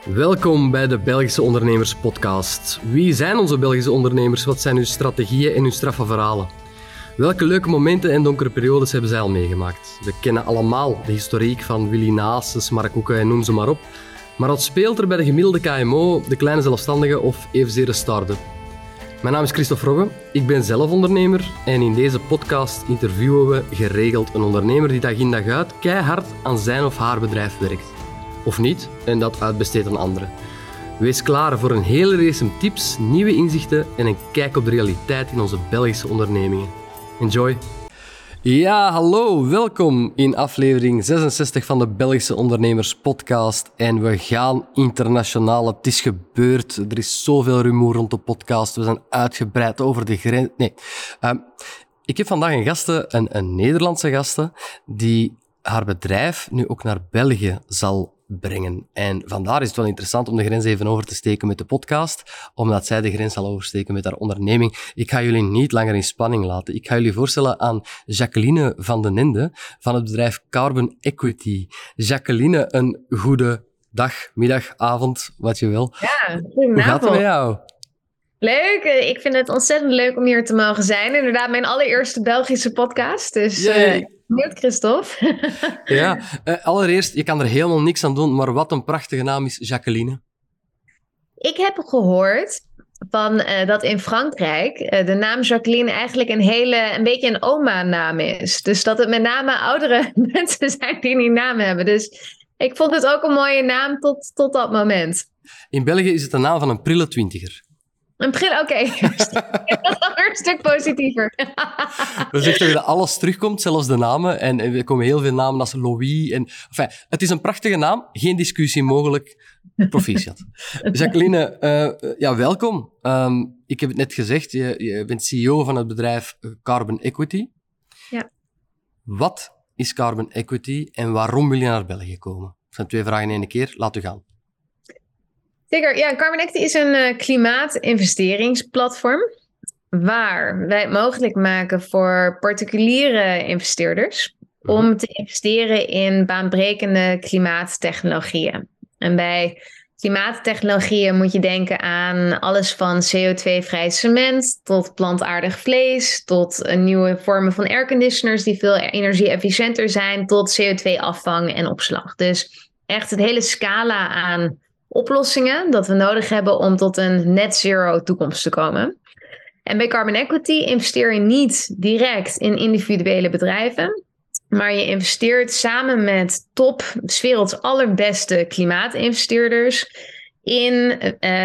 Welkom bij de Belgische Ondernemers Podcast. Wie zijn onze Belgische ondernemers? Wat zijn hun strategieën en hun straffe verhalen? Welke leuke momenten en donkere periodes hebben zij al meegemaakt? We kennen allemaal de historiek van Willy Naases, Mark Hoeken en noem ze maar op. Maar wat speelt er bij de gemiddelde KMO, de kleine zelfstandige of evenzeer de start-up? Mijn naam is Christophe Rogge, ik ben zelf ondernemer en in deze podcast interviewen we geregeld een ondernemer die dag in dag uit keihard aan zijn of haar bedrijf werkt. Of niet, en dat uitbesteedt aan anderen. Wees klaar voor een hele race tips, nieuwe inzichten en een kijk op de realiteit in onze Belgische ondernemingen. Enjoy! Ja, hallo, welkom in aflevering 66 van de Belgische Ondernemers Podcast. En we gaan internationaal, het is gebeurd. Er is zoveel rumoer rond de podcast. We zijn uitgebreid over de grens. Ik heb vandaag een gasten, een Nederlandse gasten, die haar bedrijf nu ook naar België zal brengen. En vandaar is het wel interessant om de grens even over te steken met de podcast, omdat zij de grens zal oversteken met haar onderneming. Ik ga jullie niet langer in spanning laten. Ik ga jullie voorstellen aan Jacqueline van den Ende van het bedrijf Carbon Equity. Jacqueline, een goede dag, middag, avond, wat je wil. Ja, hoe gaat het met jou? Leuk, ik vind het ontzettend leuk om hier te mogen zijn. Inderdaad, mijn allereerste Belgische podcast. Dus benieuwd, Christophe. Ja, allereerst, je kan er helemaal niks aan doen, maar wat een prachtige naam is Jacqueline. Ik heb gehoord dat in Frankrijk de naam Jacqueline eigenlijk een beetje een oma-naam is. Dus dat het met name oudere mensen zijn die die naam hebben. Dus ik vond het ook een mooie naam tot dat moment. In België is het de naam van een prille twintiger. Een pril, oké. Dat is alweer een stuk positiever. We zeggen dat alles terugkomt, zelfs de namen. En er komen heel veel namen als Louis. Het is een prachtige naam, geen discussie mogelijk. Proficiat. Jacqueline, welkom. Ik heb het net gezegd, je bent CEO van het bedrijf Carbon Equity. Ja. Wat is Carbon Equity en waarom wil je naar België komen? Dat zijn 2 vragen in één keer. Laat u gaan. Zeker, ja. Carbon Equity is een klimaatinvesteringsplatform waar wij het mogelijk maken voor particuliere investeerders om te investeren in baanbrekende klimaattechnologieën. En bij klimaattechnologieën moet je denken aan alles van CO2-vrij cement tot plantaardig vlees, tot nieuwe vormen van airconditioners die veel energie-efficiënter zijn, tot CO2-afvang en opslag. Dus echt het hele scala aan oplossingen dat we nodig hebben om tot een net zero toekomst te komen. En bij Carbon Equity investeer je niet direct in individuele bedrijven, maar je investeert samen met 's werelds allerbeste klimaatinvesteerders in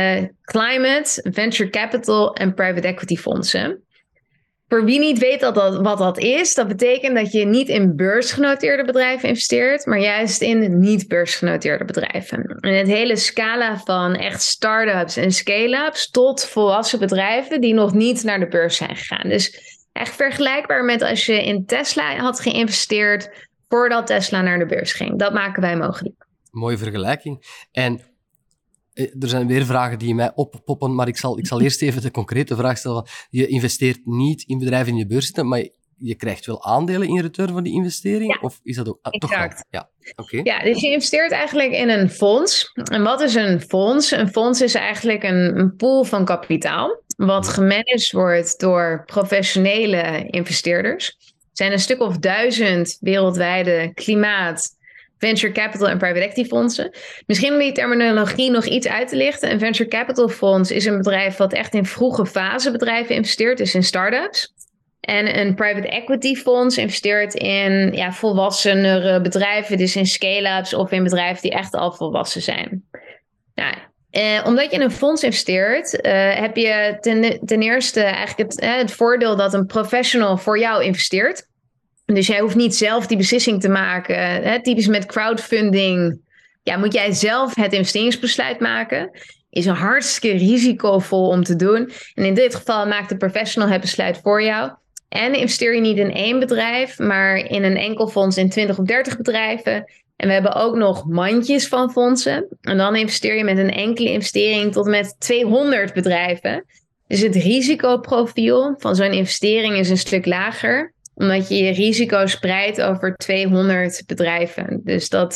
climate, venture capital en private equity fondsen. Voor wie niet weet wat dat is, dat betekent dat je niet in beursgenoteerde bedrijven investeert, maar juist in niet-beursgenoteerde bedrijven. En het hele scala van echt start-ups en scale-ups tot volwassen bedrijven die nog niet naar de beurs zijn gegaan. Dus echt vergelijkbaar met als je in Tesla had geïnvesteerd voordat Tesla naar de beurs ging. Dat maken wij mogelijk. Mooie vergelijking. En er zijn weer vragen die in mij oppoppen, maar ik zal eerst even de concrete vraag stellen. Je investeert niet in bedrijven die in de beurs zitten, maar je krijgt wel aandelen in return van die investering? Ja, of is dat ook exact. Toch wel? Ja, okay. Ja, dus je investeert eigenlijk in een fonds. En wat is een fonds? Een fonds is eigenlijk een pool van kapitaal, wat gemanaged wordt door professionele investeerders. Er zijn een stuk of 1000 wereldwijde klimaat, venture capital en private equity fondsen. Misschien om die terminologie nog iets uit te lichten. Een venture capital fonds is een bedrijf wat echt in vroege fase bedrijven investeert, dus in start-ups. En een private equity fonds investeert in volwassenere bedrijven, dus in scale-ups of in bedrijven die echt al volwassen zijn. Nou, omdat je in een fonds investeert, heb je ten eerste eigenlijk het voordeel dat een professional voor jou investeert. Dus jij hoeft niet zelf die beslissing te maken. Typisch met crowdfunding moet jij zelf het investeringsbesluit maken. Is een hartstikke risicovol om te doen. En in dit geval maakt de professional het besluit voor jou. En investeer je niet in 1 bedrijf, maar in een enkel fonds in 20 of 30 bedrijven. En we hebben ook nog mandjes van fondsen. En dan investeer je met een enkele investering tot en met 200 bedrijven. Dus het risicoprofiel van zo'n investering is een stuk lager, omdat je je risico spreidt over 200 bedrijven. Dus dat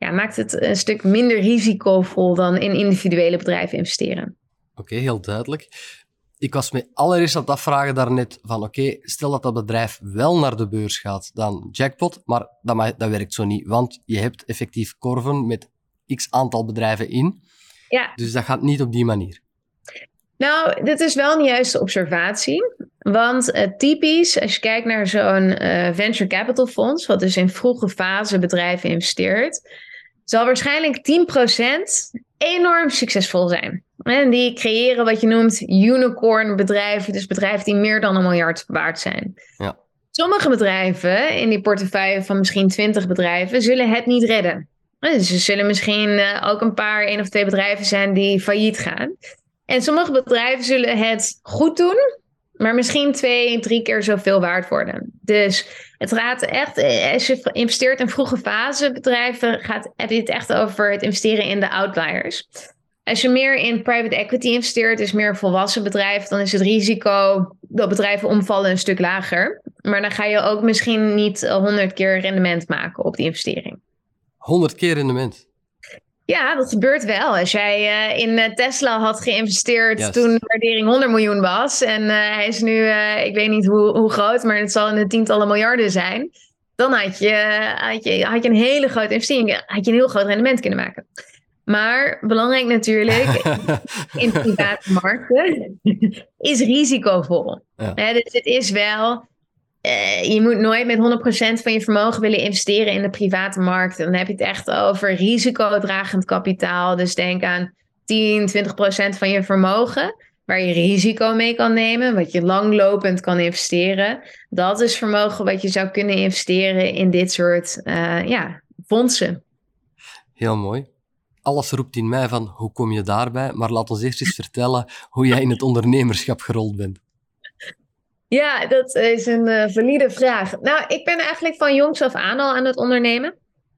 maakt het een stuk minder risicovol dan in individuele bedrijven investeren. Oké, heel duidelijk. Ik was me allereerst aan het afvragen daarnet van stel dat dat bedrijf wel naar de beurs gaat, dan jackpot, maar dat werkt zo niet, want je hebt effectief korven met x aantal bedrijven in. Ja. Dus dat gaat niet op die manier. Nou, dit is wel een juiste observatie. Want typisch, als je kijkt naar zo'n venture capital fonds, wat dus in vroege fase bedrijven investeert, zal waarschijnlijk 10% enorm succesvol zijn. En die creëren wat je noemt unicorn bedrijven, dus bedrijven die meer dan 1 miljard waard zijn. Ja. Sommige bedrijven in die portefeuille van misschien 20 bedrijven zullen het niet redden. Dus er zullen misschien ook een paar 1 of 2 bedrijven zijn die failliet gaan. En sommige bedrijven zullen het goed doen, maar misschien 2, 3 keer zoveel waard worden. Dus het gaat echt, als je investeert in vroege fase bedrijven, heb je het echt over het investeren in de outliers. Als je meer in private equity investeert, dus meer volwassen bedrijven, dan is het risico dat bedrijven omvallen een stuk lager. Maar dan ga je ook misschien niet 100 keer rendement maken op die investering. 100 keer rendement? Ja, dat gebeurt wel. Als jij in Tesla had geïnvesteerd toen de waardering 100 miljoen was. En hij is nu, ik weet niet hoe groot, maar het zal in de tientallen miljarden zijn. Dan had je een hele grote investering, had je een heel groot rendement kunnen maken. Maar belangrijk natuurlijk, in private markten, is risicovol. Ja. Dus het is wel, je moet nooit met 100% van je vermogen willen investeren in de private markt. Dan heb je het echt over risicodragend kapitaal. Dus denk aan 10-20% van je vermogen, waar je risico mee kan nemen, wat je langlopend kan investeren. Dat is vermogen wat je zou kunnen investeren in dit soort fondsen. Heel mooi. Alles roept in mij van, hoe kom je daarbij? Maar laat ons eerst eens vertellen hoe jij in het ondernemerschap gerold bent. Ja, dat is een valide vraag. Nou, ik ben eigenlijk van jongs af aan al aan het ondernemen.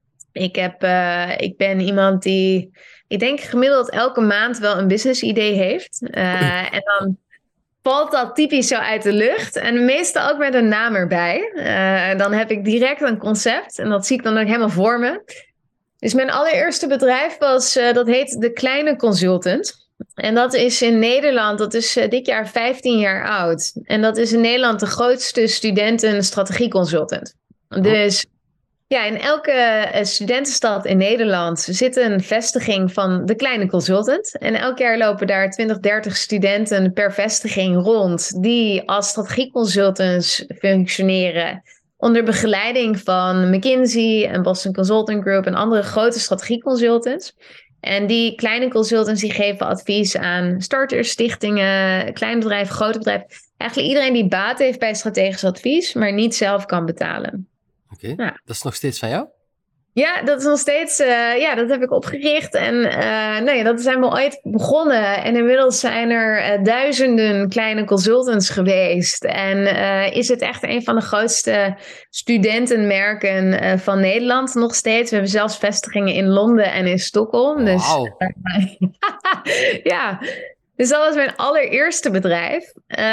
Ik ben iemand die, ik denk gemiddeld elke maand wel een business idee heeft. En dan valt dat typisch zo uit de lucht. En meestal ook met een naam erbij. Dan heb ik direct een concept. En dat zie ik dan ook helemaal voor me. Dus mijn allereerste bedrijf dat heet De Kleine Consultant. En dat is in Nederland, dat is dit jaar 15 jaar oud. En dat is in Nederland de grootste studentenstrategieconsultant. Dus ja, in elke studentenstad in Nederland zit een vestiging van De Kleine Consultant. En elk jaar lopen daar 20, 30 studenten per vestiging rond, die als strategieconsultants functioneren. Onder begeleiding van McKinsey en Boston Consulting Group en andere grote strategieconsultants. En die kleine consultants die geven advies aan starters, stichtingen, klein bedrijf, groot bedrijf. Eigenlijk iedereen die baat heeft bij strategisch advies, maar niet zelf kan betalen. Oké, ja. Dat is nog steeds van jou? Ja, dat is nog steeds, dat heb ik opgericht. En dat zijn we ooit begonnen. En inmiddels zijn er duizenden kleine consultants geweest. En is het echt een van de grootste studentenmerken van Nederland nog steeds. We hebben zelfs vestigingen in Londen en in Stockholm. Wow. Dus, ja, dus dat was mijn allereerste bedrijf.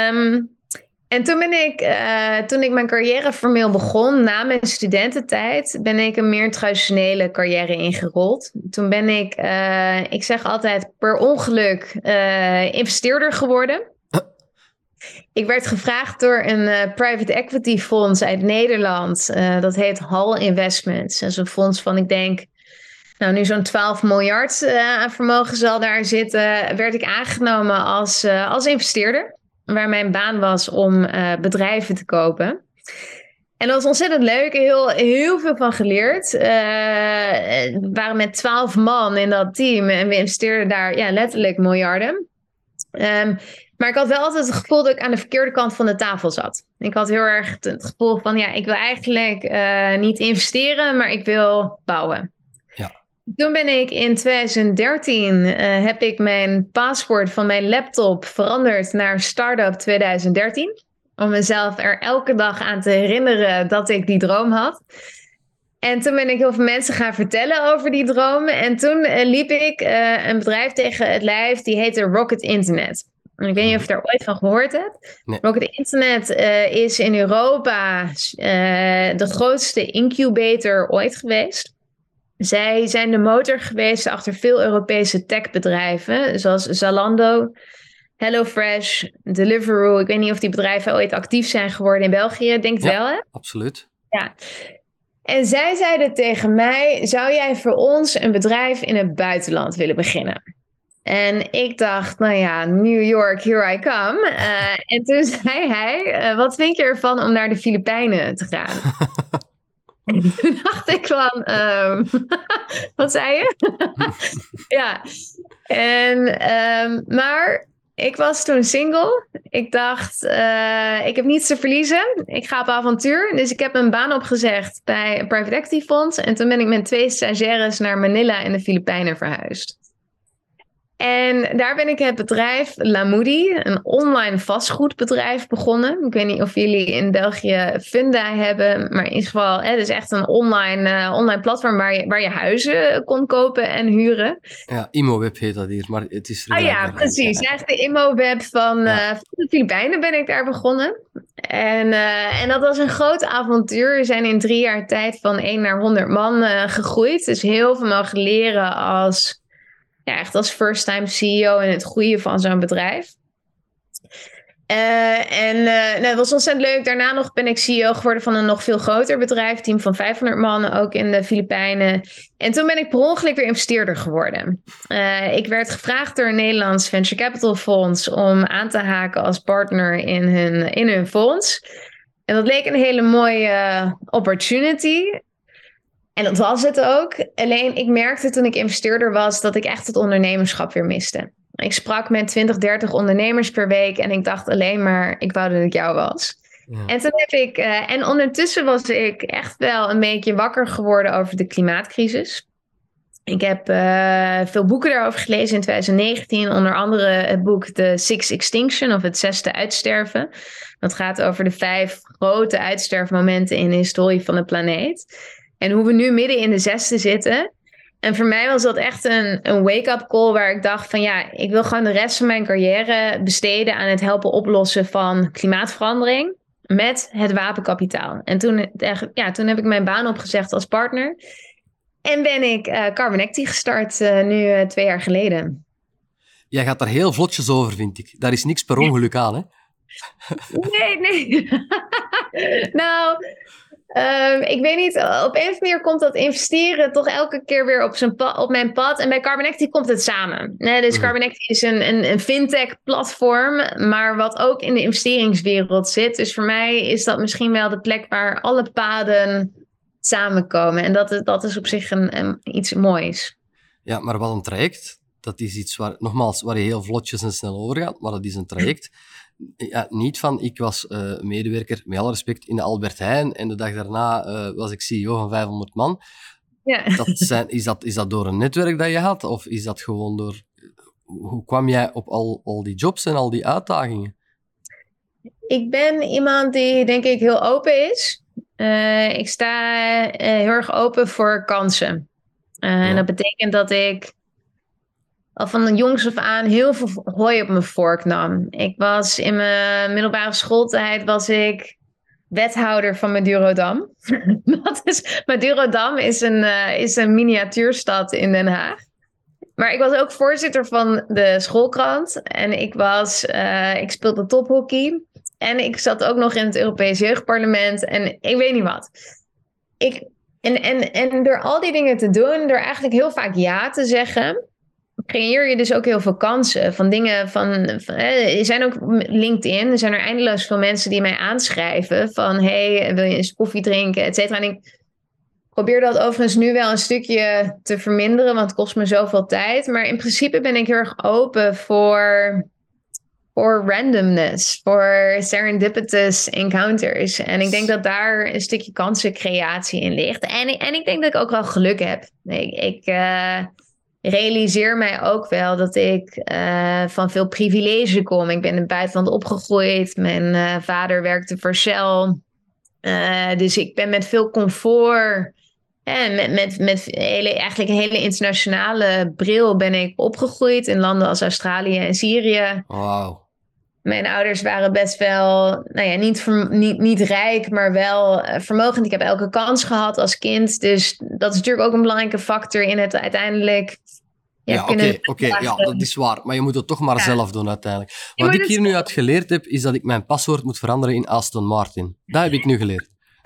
En toen ik mijn carrière formeel begon, na mijn studententijd, ben ik een meer traditionele carrière ingerold. Toen ben ik zeg altijd per ongeluk, investeerder geworden. Ik werd gevraagd door een private equity fonds uit Nederland. Dat heet Hall Investments. Dat is een fonds van, ik denk, nu zo'n 12 miljard aan vermogen zal daar zitten. Werd ik aangenomen als investeerder. Waar mijn baan was om bedrijven te kopen. En dat was ontzettend leuk. Heel veel van geleerd. We waren met 12 man in dat team. En we investeerden daar letterlijk miljarden. Maar ik had wel altijd het gevoel dat ik aan de verkeerde kant van de tafel zat. Ik had heel erg het gevoel van, ik wil eigenlijk niet investeren, maar ik wil bouwen. Toen ben ik in 2013, heb ik mijn paswoord van mijn laptop veranderd naar Startup 2013. Om mezelf er elke dag aan te herinneren dat ik die droom had. En toen ben ik heel veel mensen gaan vertellen over die droom. En toen liep ik een bedrijf tegen het lijf, die heette Rocket Internet. En ik weet niet of je daar ooit van gehoord hebt. Nee. Rocket Internet is in Europa de grootste incubator ooit geweest. Zij zijn de motor geweest achter veel Europese techbedrijven, zoals Zalando, HelloFresh, Deliveroo. Ik weet niet of die bedrijven ooit actief zijn geworden in België. Denk het wel, hè? Absoluut. Ja. En zij zeiden tegen mij, zou jij voor ons een bedrijf in het buitenland willen beginnen? En ik dacht, nou ja, New York, here I come. En toen zei hij, wat vind je ervan om naar de Filipijnen te gaan? En toen dacht ik van, wat zei je? Ja, maar ik was toen single. Ik dacht, ik heb niets te verliezen. Ik ga op avontuur. Dus ik heb mijn baan opgezegd bij een private equity fonds. En toen ben ik met 2 stagiaires naar Manila in de Filipijnen verhuisd. En daar ben ik het bedrijf Lamoody, een online vastgoedbedrijf, begonnen. Ik weet niet of jullie in België Funda hebben, maar in ieder geval, het is echt een online platform waar je huizen kon kopen en huren. Ja, ImoWeb heet dat hier, maar het is... Ja, precies. Ja. Echt de ImoWeb van de Filipijnen ben ik daar begonnen. En dat was een groot avontuur. We zijn in 3 jaar tijd van 1 naar 100 man gegroeid. Dus heel veel mogen leren als first-time CEO en het groeien van zo'n bedrijf. Dat was ontzettend leuk. Daarna ben ik CEO geworden van een nog veel groter bedrijf. Team van 500 man, ook in de Filipijnen. En toen ben ik per ongeluk weer investeerder geworden. Ik werd gevraagd door een Nederlands venture capital fonds om aan te haken als partner in hun fonds. En dat leek een hele mooie opportunity. En dat was het ook. Alleen ik merkte toen ik investeerder was dat ik echt het ondernemerschap weer miste. Ik sprak met 20, 30 ondernemers per week en ik dacht alleen maar, ik wou dat ik jou was. Ja. En toen heb ik, en ondertussen was ik echt wel een beetje wakker geworden over de klimaatcrisis. Ik heb veel boeken daarover gelezen in 2019, onder andere het boek The Sixth Extinction, of het 6e uitsterven. Dat gaat over de 5 grote uitsterfmomenten in de historie van de planeet. En hoe we nu midden in de 6e zitten. En voor mij was dat echt een wake-up call waar ik dacht van ja, ik wil gewoon de rest van mijn carrière besteden aan het helpen oplossen van klimaatverandering met het wapenkapitaal. En toen heb ik mijn baan opgezegd als partner. En ben ik Carbon Equity gestart nu 2 jaar geleden. Jij gaat daar heel vlotjes over, vind ik. Daar is niks per ongeluk aan, hè? Nee. Nou... ik weet niet, op een of andere manier komt dat investeren toch elke keer weer op mijn pad. En bij Carbon Equity komt het samen. Dus Carbon Equity is een fintech-platform, maar wat ook in de investeringswereld zit. Dus voor mij is dat misschien wel de plek waar alle paden samenkomen. En dat is op zich iets moois. Ja, maar wat een traject, dat is iets waar je heel vlotjes en snel over gaat, maar dat is een traject. Ja, niet van, ik was medewerker, met alle respect, in de Albert Heijn en de dag daarna was ik CEO van 500 man. Ja. Is dat door een netwerk dat je had? Of is dat gewoon door... Hoe kwam jij op al die jobs en al die uitdagingen? Ik ben iemand die, denk ik, heel open is. Ik sta heel erg open voor kansen. En dat betekent dat ik al van de jongs af aan heel veel hooi op mijn vork nam. Ik was in mijn middelbare schooltijd wethouder van Madurodam. Madurodam is een miniatuurstad in Den Haag. Maar ik was ook voorzitter van de schoolkrant. En ik speelde tophockey. En ik zat ook nog in het Europees Jeugdparlement. En ik weet niet wat. En door al die dingen te doen, door eigenlijk heel vaak ja te zeggen, creëer je dus ook heel veel kansen van dingen er zijn ook LinkedIn, er zijn er eindeloos veel mensen die mij aanschrijven van hey, wil je eens koffie drinken, et cetera. En ik probeer dat overigens nu wel een stukje te verminderen, want het kost me zoveel tijd. Maar in principe ben ik heel erg open voor randomness, voor serendipitous encounters. En ik denk dat daar een stukje kansencreatie in ligt. En ik denk dat ik ook wel geluk heb. Ik realiseer mij ook wel dat ik van veel privilege kom. Ik ben in het buitenland opgegroeid. Mijn vader werkte voor Shell. Dus ik ben met veel comfort en met eigenlijk een hele internationale bril ben ik opgegroeid in landen als Australië en Syrië. Wauw. Mijn ouders waren best wel, nou ja, niet rijk, maar wel vermogend. Ik heb elke kans gehad als kind. Dus dat is natuurlijk ook een belangrijke factor in het uiteindelijk Oké, ja, dat is waar. Maar je moet het toch maar zelf doen uiteindelijk. Wat ik hier nu uit geleerd heb, is dat ik mijn paswoord moet veranderen in Aston Martin. Dat heb ik nu geleerd.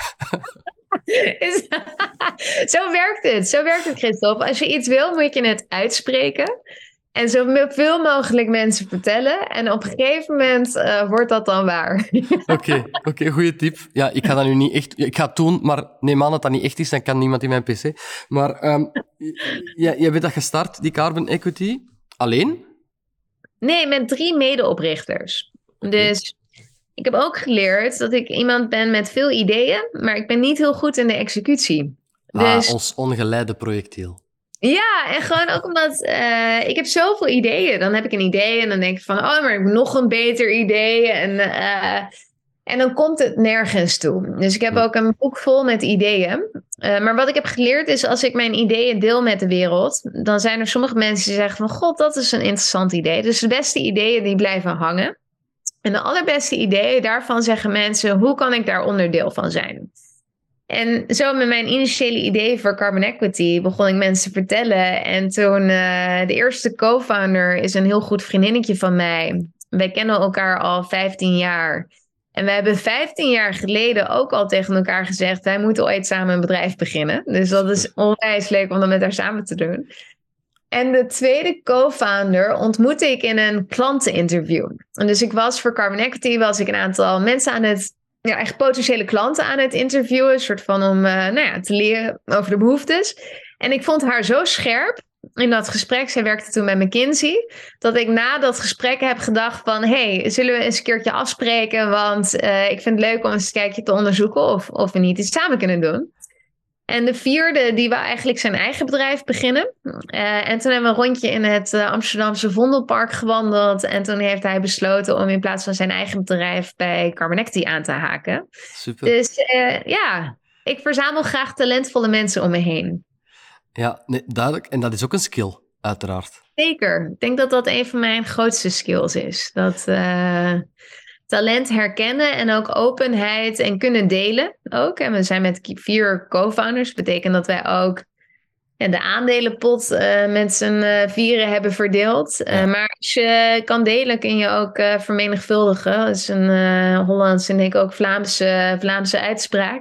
Zo werkt het, Christophe. Als je iets wil, moet je het uitspreken. En zoveel mogelijk mensen vertellen. En op een gegeven moment wordt dat dan waar. Oké, goede tip. Ja, ik ga dat nu niet echt... Ik ga het doen, maar neem aan dat dat niet echt is, dan kan niemand in mijn pc. Maar jij bent dat gestart, die Carbon Equity, alleen? Nee, met 3 medeoprichters. Dus ik heb ook geleerd dat ik iemand ben met veel ideeën, maar ik ben niet heel goed in de executie. Dus... ons ongeleide projectiel. Ja, en gewoon ook omdat ik heb zoveel ideeën. Dan heb ik een idee en dan denk ik van, oh, maar ik heb nog een beter idee. En dan komt het nergens toe. Dus ik heb ook een boek vol met ideeën. Maar wat ik heb geleerd is, als ik mijn ideeën deel met de wereld, dan zijn er sommige mensen die zeggen van, god, dat is een interessant idee. Dus de beste ideeën die blijven hangen. En de allerbeste ideeën, daarvan zeggen mensen, hoe kan ik daar onderdeel van zijn? En zo met mijn initiële idee voor Carbon Equity begon ik mensen te vertellen. En toen de eerste co-founder is een heel goed vriendinnetje van mij. Wij kennen elkaar al 15 jaar. En we hebben 15 jaar geleden ook al tegen elkaar gezegd, wij moeten ooit samen een bedrijf beginnen. Dus dat is onwijs leuk om dat met haar samen te doen. En de tweede co-founder ontmoette ik in een klanteninterview. En dus ik was voor Carbon Equity, was ik een aantal mensen aan het... Ja, echt potentiële klanten aan het interviewen. Een soort van om te leren over de behoeftes. En ik vond haar zo scherp in dat gesprek. Zij werkte toen bij McKinsey. Dat ik na dat gesprek heb gedacht van... hey, zullen we eens een keertje afspreken? Want ik vind het leuk om eens een kijkje te onderzoeken... of we niet iets samen kunnen doen. En de vierde, die wou eigenlijk zijn eigen bedrijf beginnen. En toen hebben we een rondje in het Amsterdamse Vondelpark gewandeld. En toen heeft hij besloten om in plaats van zijn eigen bedrijf bij Carbon Equity aan te haken. Super. Dus ik verzamel graag talentvolle mensen om me heen. Ja, nee, duidelijk. En dat is ook een skill, uiteraard. Zeker. Ik denk dat dat een van mijn grootste skills is. Dat... talent herkennen en ook openheid en kunnen delen ook. En we zijn met 4 co-founders. Dat betekent dat wij ook de aandelenpot met z'n 4 hebben verdeeld. Maar als je kan delen, kun je ook vermenigvuldigen. Dat is een Hollands en denk ik ook Vlaamse uitspraak.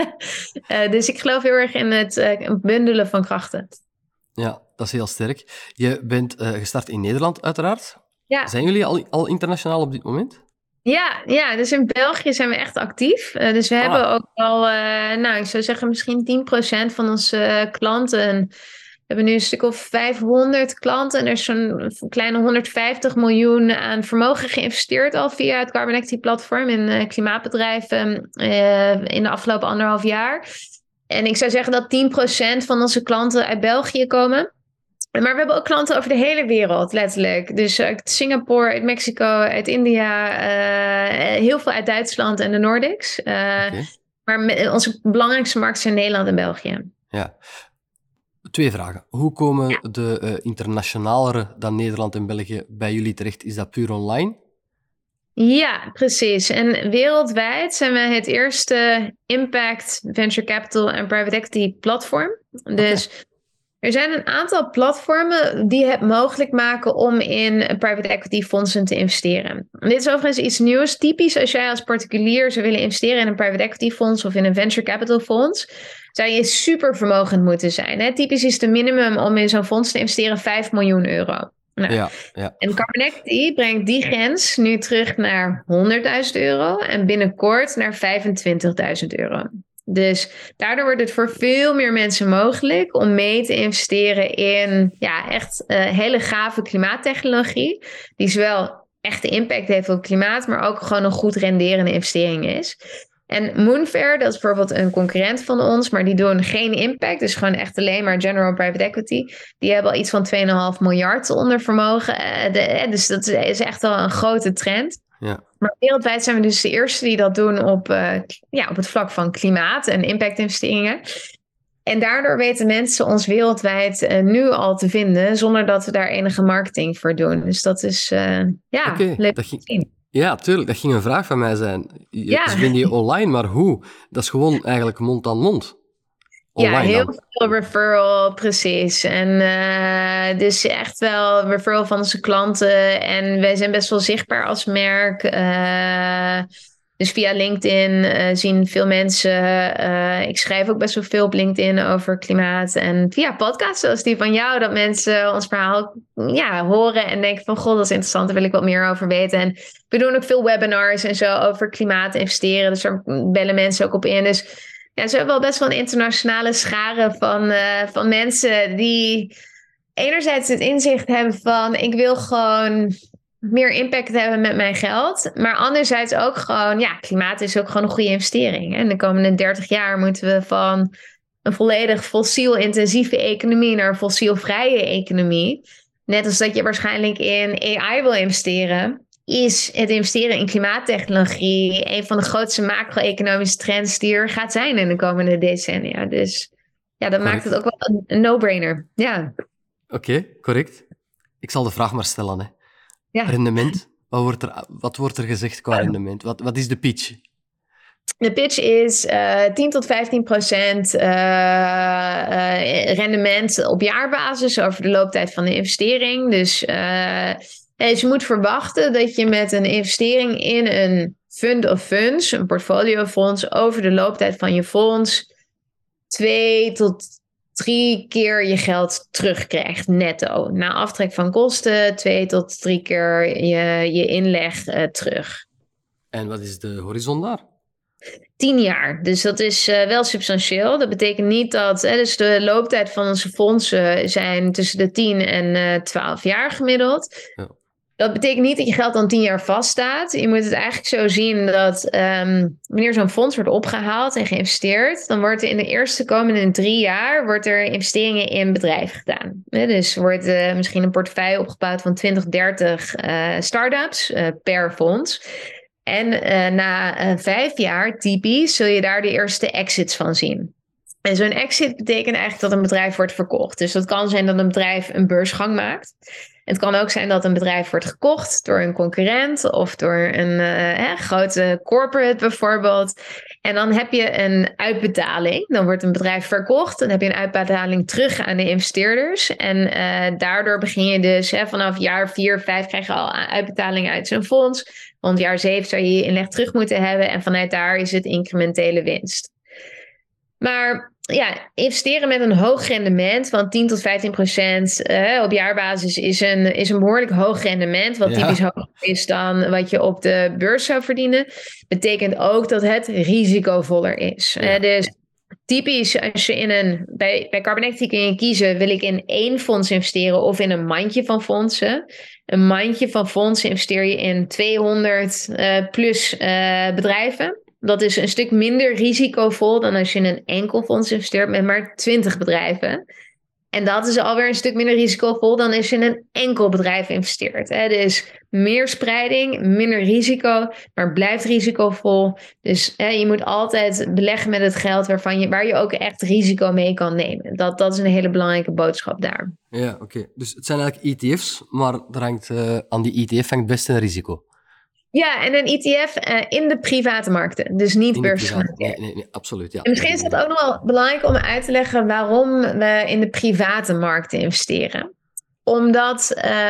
Dus ik geloof heel erg in het bundelen van krachten. Ja, dat is heel sterk. Je bent gestart in Nederland, uiteraard. Ja. Zijn jullie al internationaal op dit moment? Ja, dus in België zijn we echt actief. Dus we hebben ook al, ik zou zeggen misschien 10% van onze klanten. We hebben nu een stuk of 500 klanten. En er is zo'n kleine 150 miljoen aan vermogen geïnvesteerd al via het Carbon Equity platform in klimaatbedrijven in de afgelopen 1,5 jaar. En ik zou zeggen dat 10% van onze klanten uit België komen. Maar we hebben ook klanten over de hele wereld, letterlijk. Dus uit Singapore, uit Mexico, uit India, heel veel uit Duitsland en de Nordics. Maar onze belangrijkste markten zijn Nederland en België. Ja. 2 vragen. Hoe komen de internationalere dan Nederland en België bij jullie terecht? Is dat puur online? Ja, precies. En wereldwijd zijn we het eerste impact, venture capital en private equity platform. Dus... Er zijn een aantal platformen die het mogelijk maken om in private equity fondsen te investeren. En dit is overigens iets nieuws. Typisch als jij als particulier zou willen investeren in een private equity fonds of in een venture capital fonds, zou je super vermogend moeten zijn. Hè? Typisch is de minimum om in zo'n fonds te investeren 5 miljoen euro. Nou, ja. En Carbon Equity brengt die grens nu terug naar 100.000 euro en binnenkort naar 25.000 euro. Dus daardoor wordt het voor veel meer mensen mogelijk om mee te investeren in echt hele gave klimaattechnologie. Die zowel echte impact heeft op het klimaat, maar ook gewoon een goed renderende investering is. En Moonfare, dat is bijvoorbeeld een concurrent van ons, maar die doen geen impact. Dus gewoon echt alleen maar general private equity. Die hebben al iets van 2,5 miljard onder vermogen. Dus dat is echt wel een grote trend. Ja. Maar wereldwijd zijn we dus de eerste die dat doen op het vlak van klimaat en impactinvesteringen. En daardoor weten mensen ons wereldwijd nu al te vinden, zonder dat we daar enige marketing voor doen. Dus dat is leuk te zien. Ja, tuurlijk. Dat ging een vraag van mij zijn. Ja. Ze vinden je online, maar hoe? Dat is gewoon eigenlijk mond aan mond. Online Ja, heel dan. veel referral, precies. En dus echt wel referral van onze klanten. En wij zijn best wel zichtbaar als merk. Dus via LinkedIn zien veel mensen. Ik schrijf ook best wel veel op LinkedIn over klimaat. En via podcasts zoals die van jou, dat mensen ons verhaal horen en denken van, god, dat is interessant, daar wil ik wat meer over weten. En we doen ook veel webinars en zo over klimaat investeren. Dus daar bellen mensen ook op in. Dus ja, ze hebben wel best wel een internationale schare van mensen die enerzijds het inzicht hebben van, ik wil gewoon meer impact hebben met mijn geld. Maar anderzijds ook gewoon, klimaat is ook gewoon een goede investering. En de komende 30 jaar moeten we van een volledig fossiel-intensieve economie naar een fossielvrije economie. Net als dat je waarschijnlijk in AI wil investeren, is het investeren in klimaattechnologie een van de grootste macro-economische trends die er gaat zijn in de komende decennia. Dus ja, dat maakt het ook wel een no-brainer. Ja. Oké, correct. Ik zal de vraag maar stellen. Hè. Ja. Rendement, wat wordt er gezegd qua rendement? Wat is de pitch? De pitch is 10 tot 15% rendement op jaarbasis over de looptijd van de investering. Dus je moet verwachten dat je met een investering in een fund of funds, een portfoliofonds, over de looptijd van je fonds 2 tot 3 keer je geld terugkrijgt netto. Na aftrek van kosten 2 tot 3 keer je inleg terug. En wat is de horizon daar? 10 jaar. Dus dat is wel substantieel. Dat betekent niet dat... dus de looptijd van onze fondsen zijn tussen de 10 en 12 jaar gemiddeld. Ja. Dat betekent niet dat je geld dan 10 jaar vaststaat. Je moet het eigenlijk zo zien dat wanneer zo'n fonds wordt opgehaald en geïnvesteerd, dan wordt er in de eerste komende 3 jaar wordt er investeringen in bedrijven gedaan. Dus wordt misschien een portefeuille opgebouwd van 20, 30 start-ups per fonds. En na 5 jaar, typisch, zul je daar de eerste exits van zien. En zo'n exit betekent eigenlijk dat een bedrijf wordt verkocht. Dus dat kan zijn dat een bedrijf een beursgang maakt. Het kan ook zijn dat een bedrijf wordt gekocht door een concurrent of door een grote corporate bijvoorbeeld. En dan heb je een uitbetaling. Dan wordt een bedrijf verkocht. Dan heb je een uitbetaling terug aan de investeerders. En daardoor begin je dus vanaf jaar 4, 5 krijg je al uitbetalingen uit zo'n fonds. Want jaar 7 zou je je inleg terug moeten hebben. En vanuit daar is het incrementele winst. Maar ja, investeren met een hoog rendement van 10 tot 15% op jaarbasis is een behoorlijk hoog rendement. Wat typisch hoger is dan wat je op de beurs zou verdienen. Betekent ook dat het risicovoller is. Ja. Dus typisch als je bij Carbon Equity kun je kiezen, wil ik in 1 fonds investeren of in een mandje van fondsen. Een mandje van fondsen investeer je in 200 plus bedrijven. Dat is een stuk minder risicovol dan als je in een enkel fonds investeert met maar 20 bedrijven. En dat is alweer een stuk minder risicovol dan als je in een enkel bedrijf investeert. Dus meer spreiding, minder risico, maar blijft risicovol. Dus je moet altijd beleggen met het geld waar je ook echt risico mee kan nemen. Dat is een hele belangrijke boodschap daar. Ja, oké. Dus het zijn eigenlijk ETF's, maar er hangt, aan die ETF hangt best een risico. Ja, en een ETF in de private markten, dus niet beursgenoteerd. Nee, absoluut. Ja. En misschien is het ook nog wel belangrijk om uit te leggen waarom we in de private markten investeren. Omdat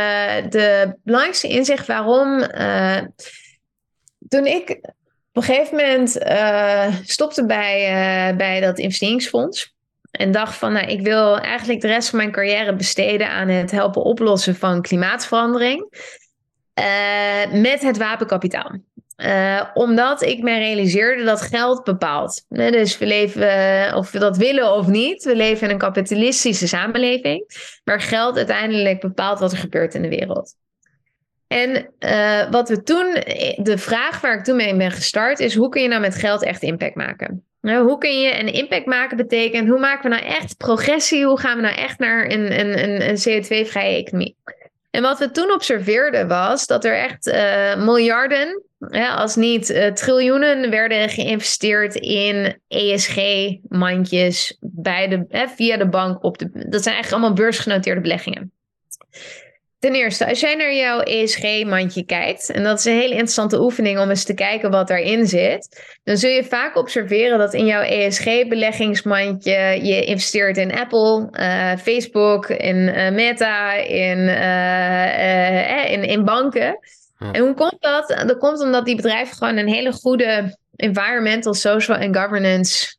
de belangrijkste inzicht waarom... toen ik op een gegeven moment stopte bij dat investeringsfonds en dacht van, ik wil eigenlijk de rest van mijn carrière besteden aan het helpen oplossen van klimaatverandering. Met het wapenkapitaal. Omdat ik me realiseerde dat geld bepaalt. Dus we leven, of we dat willen of niet, we leven in een kapitalistische samenleving, waar geld uiteindelijk bepaalt wat er gebeurt in de wereld. En wat we toen, de vraag waar ik toen mee ben gestart, is hoe kun je nou met geld echt impact maken? Hoe kun je een impact maken betekent, hoe maken we nou echt progressie? Hoe gaan we nou echt naar een CO2-vrije economie? En wat we toen observeerden was dat er echt miljarden, als niet triljoenen, werden geïnvesteerd in ESG-mandjes via de bank. Dat zijn eigenlijk allemaal beursgenoteerde beleggingen. Ten eerste, als jij naar jouw ESG-mandje kijkt, en dat is een hele interessante oefening om eens te kijken wat daarin zit, dan zul je vaak observeren dat in jouw ESG-beleggingsmandje je investeert in Apple, Facebook, in Meta, in banken. Ja. En hoe komt dat? Dat komt omdat die bedrijven gewoon een hele goede environmental, social en governance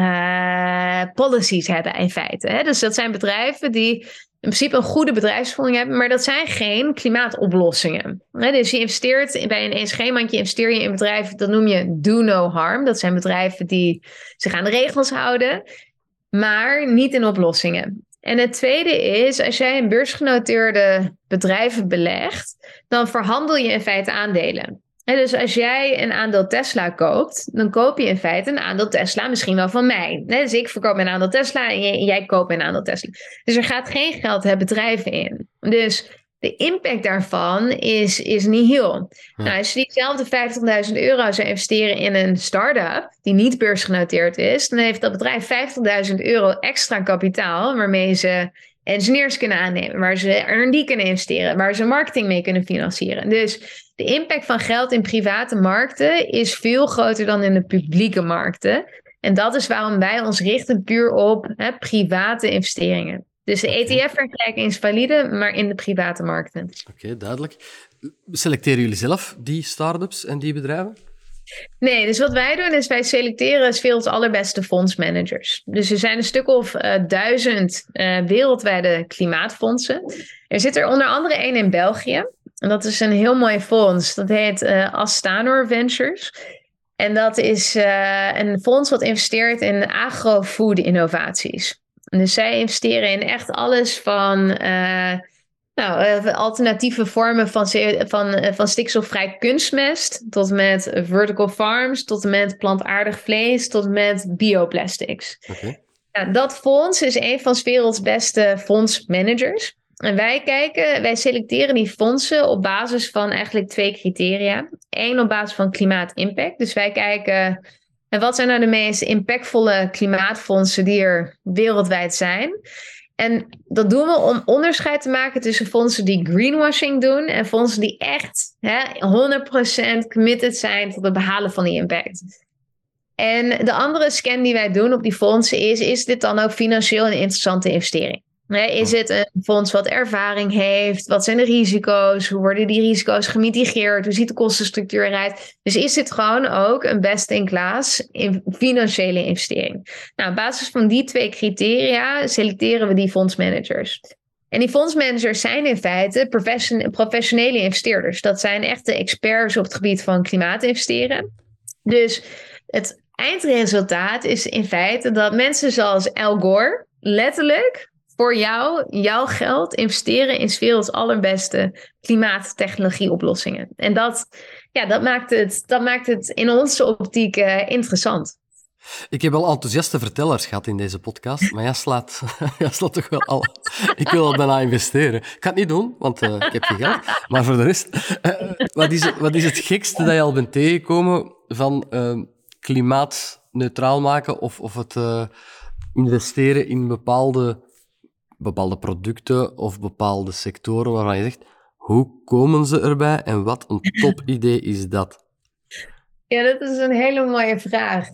policies hebben in feite. Hè? Dus dat zijn bedrijven die in principe een goede bedrijfsvoering hebben, maar dat zijn geen klimaatoplossingen. Dus je investeert bij een ESG-mandje, investeer je in bedrijven, dat noem je do no harm. Dat zijn bedrijven die zich aan de regels houden, maar niet in oplossingen. En het tweede is, als jij in beursgenoteerde bedrijven belegt, dan verhandel je in feite aandelen. Dus als jij een aandeel Tesla koopt, dan koop je in feite een aandeel Tesla misschien wel van mij. Dus ik verkoop mijn aandeel Tesla en jij koopt mijn aandeel Tesla. Dus er gaat geen geld het bedrijf in. Dus de impact daarvan is nihil. Ja. Nou, als je diezelfde €50.000 zou investeren in een start-up die niet beursgenoteerd is, dan heeft dat bedrijf €50.000 extra kapitaal waarmee ze engineers kunnen aannemen, waar ze R&D kunnen investeren, waar ze marketing mee kunnen financieren. Dus de impact van geld in private markten is veel groter dan in de publieke markten. En dat is waarom wij ons richten puur op private investeringen. Dus de ETF-vergelijking is valide, maar in de private markten. Oké, duidelijk. Selecteren jullie zelf die start-ups en die bedrijven? Nee, dus wat wij doen is wij selecteren 's werelds allerbeste fondsmanagers. Dus er zijn een stuk of 1000 wereldwijde klimaatfondsen. Er zit er onder andere één in België. En dat is een heel mooi fonds. Dat heet Astanor Ventures. En dat is een fonds wat investeert in agrofood innovaties. Dus zij investeren in echt alles van alternatieve vormen van stikstofvrij kunstmest, tot met vertical farms, tot met plantaardig vlees, tot met bioplastics. Okay. Dat fonds is een van 's werelds beste fondsmanagers. En wij selecteren die fondsen op basis van eigenlijk 2 criteria. 1 op basis van klimaatimpact. Dus wij kijken, en wat zijn nou de meest impactvolle klimaatfondsen die er wereldwijd zijn? En dat doen we om onderscheid te maken tussen fondsen die greenwashing doen en fondsen die echt 100% committed zijn tot het behalen van die impact. En de andere scan die wij doen op die fondsen is dit dan ook financieel een interessante investering? Is het een fonds wat ervaring heeft? Wat zijn de risico's? Hoe worden die risico's gemitigeerd? Hoe ziet de kostenstructuur eruit? Dus is dit gewoon ook een best-in-class financiële investering? Nou, op basis van die 2 criteria selecteren we die fondsmanagers. En die fondsmanagers zijn in feite professionele investeerders. Dat zijn echte experts op het gebied van klimaatinvesteren. Dus het eindresultaat is in feite dat mensen zoals Al Gore letterlijk voor jouw geld investeren in 's werelds allerbeste klimaattechnologie-oplossingen. En dat maakt het in onze optiek interessant. Ik heb wel enthousiaste vertellers gehad in deze podcast, maar jij slaat toch wel al. Ik wil al bijna investeren. Ik ga het niet doen, want ik heb geen geld. Maar voor de rest, wat is het gekste dat je al bent tegengekomen van klimaatneutraal maken of het investeren in bepaalde producten of bepaalde sectoren waarvan je zegt, hoe komen ze erbij en wat een topidee is dat? Ja, dat is een hele mooie vraag.